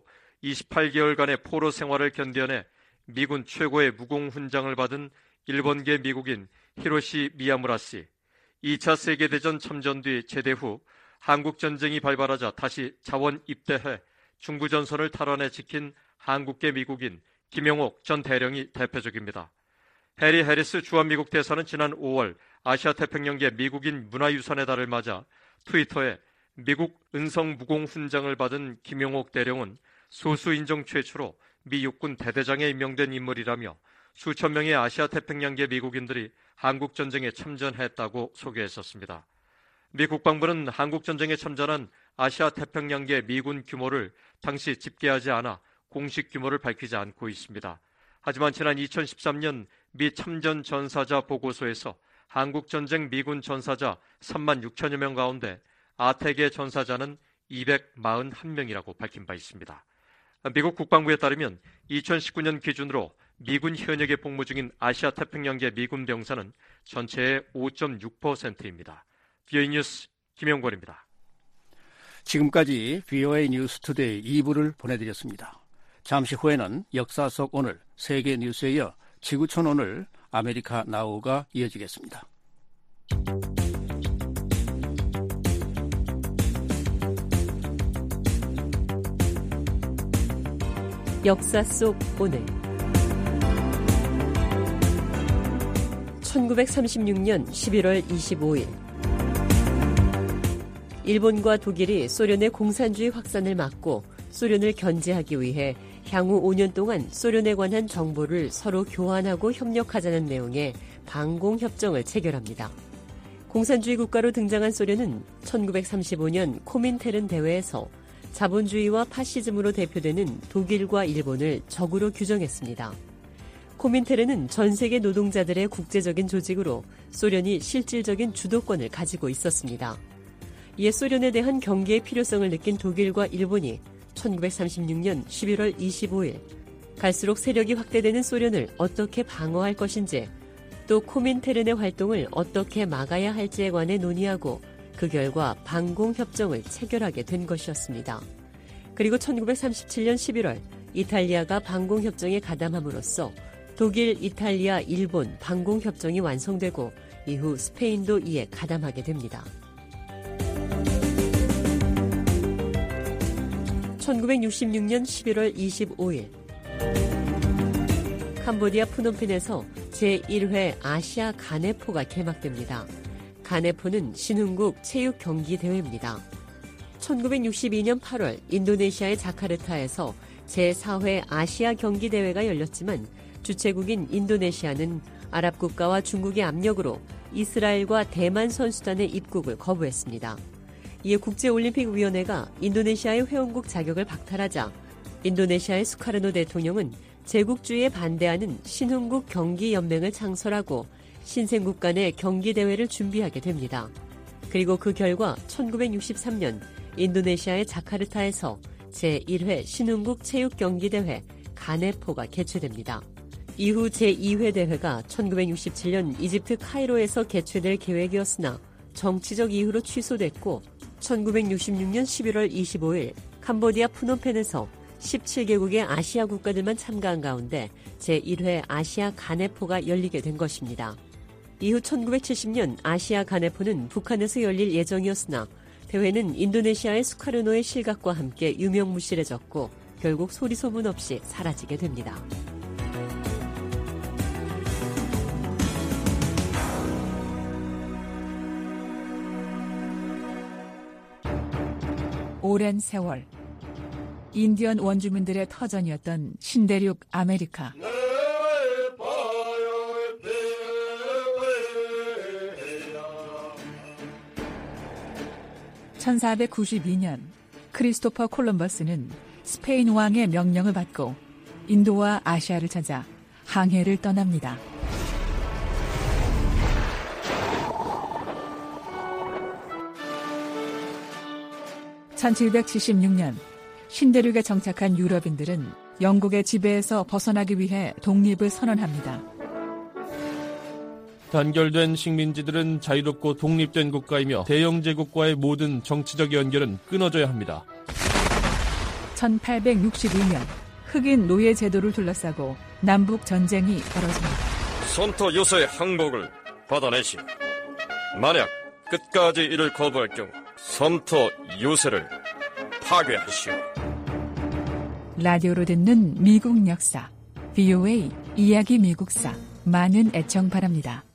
28개월간의 포로 생활을 견뎌내 미군 최고의 무공훈장을 받은 일본계 미국인 히로시 미야무라 씨, 2차 세계대전 참전 뒤 제대 후 한국전쟁이 발발하자 다시 자원 입대해 중부전선을 탈환해 지킨 한국계 미국인 김용옥 전 대령이 대표적입니다. 해리 해리스 주한미국 대사는 지난 5월 아시아태평양계 미국인 문화유산의 달을 맞아 트위터에 미국 은성무공훈장을 받은 김용옥 대령은 소수인종 최초로 미 육군 대대장에 임명된 인물이라며 수천 명의 아시아태평양계 미국인들이 한국전쟁에 참전했다고 소개했었습니다. 미 국방부는 한국전쟁에 참전한 아시아태평양계 미군 규모를 당시 집계하지 않아 공식 규모를 밝히지 않고 있습니다. 하지만 지난 2013년 미 참전 전사자 보고서에서 한국전쟁 미군 전사자 3만 6천여 명 가운데 아태계 전사자는 241명이라고 밝힌 바 있습니다. 미국 국방부에 따르면 2019년 기준으로 미군 현역에 복무 중인 아시아태평양계 미군 병사는 전체의 5.6%입니다. VOA 뉴스 김영권입니다. 지금까지 VOA 뉴스 투데이 2부를 보내드렸습니다. 잠시 후에는 역사 속 오늘 세계 뉴스에 이어 지구촌 오늘 아메리카 나우가 이어지겠습니다. 역사 속 오늘 1936년 11월 25일 일본과 독일이 소련의 공산주의 확산을 막고 소련을 견제하기 위해 향후 5년 동안 소련에 관한 정보를 서로 교환하고 협력하자는 내용의 방공협정을 체결합니다. 공산주의 국가로 등장한 소련은 1935년 코민테른 대회에서 자본주의와 파시즘으로 대표되는 독일과 일본을 적으로 규정했습니다. 코민테른은 전 세계 노동자들의 국제적인 조직으로 소련이 실질적인 주도권을 가지고 있었습니다. 이에 소련에 대한 경계의 필요성을 느낀 독일과 일본이 1936년 11월 25일 갈수록 세력이 확대되는 소련을 어떻게 방어할 것인지 또 코민테른의 활동을 어떻게 막아야 할지에 관해 논의하고 그 결과 방공협정을 체결하게 된 것이었습니다. 그리고 1937년 11월 이탈리아가 방공협정에 가담함으로써 독일, 이탈리아, 일본 방공협정이 완성되고 이후 스페인도 이에 가담하게 됩니다. 1966년 11월 25일 캄보디아 푸놈펜에서 제1회 아시아 가네포가 개막됩니다. 가네포는 신흥국 체육 경기 대회입니다. 1962년 8월 인도네시아의 자카르타에서 제4회 아시아 경기 대회가 열렸지만 주최국인 인도네시아는 아랍 국가와 중국의 압력으로 이스라엘과 대만 선수단의 입국을 거부했습니다. 이에 국제올림픽위원회가 인도네시아의 회원국 자격을 박탈하자 인도네시아의 수카르노 대통령은 제국주의에 반대하는 신흥국 경기연맹을 창설하고 신생국 간의 경기대회를 준비하게 됩니다. 그리고 그 결과 1963년 인도네시아의 자카르타에서 제1회 신흥국 체육경기대회 가네포가 개최됩니다. 이후 제2회 대회가 1967년 이집트 카이로에서 개최될 계획이었으나 정치적 이유로 취소됐고 1966년 11월 25일 캄보디아 푸놈펜에서 17개국의 아시아 국가들만 참가한 가운데 제1회 아시아 가네포가 열리게 된 것입니다. 이후 1970년 아시아 가네포는 북한에서 열릴 예정이었으나 대회는 인도네시아의 수카르노의 실각과 함께 유명무실해졌고 결국 소리소문 없이 사라지게 됩니다. 오랜 세월 인디언 원주민들의 터전이었던 신대륙 아메리카. 1492년 크리스토퍼 콜럼버스는 스페인 왕의 명령을 받고 인도와 아시아를 찾아 항해를 떠납니다. (1776년) 신대륙에 정착한 유럽인들은 영국의 지배에서 벗어나기 위해 독립을 선언합니다. 단결된 식민지들은 자유롭고 독립된 국가이며 대영 제국과의 모든 정치적 연결은 끊어져야 합니다. 1862년 흑인 노예 제도를 둘러싸고 남북 전쟁이 벌어집니다. 손터 요새의 항복을 받아내시. 만약 끝까지 이를 거부할 경우 섬터 요새를 파괴하시오. 라디오로 듣는 미국 역사, VOA 이야기 미국사 많은 애청 바랍니다.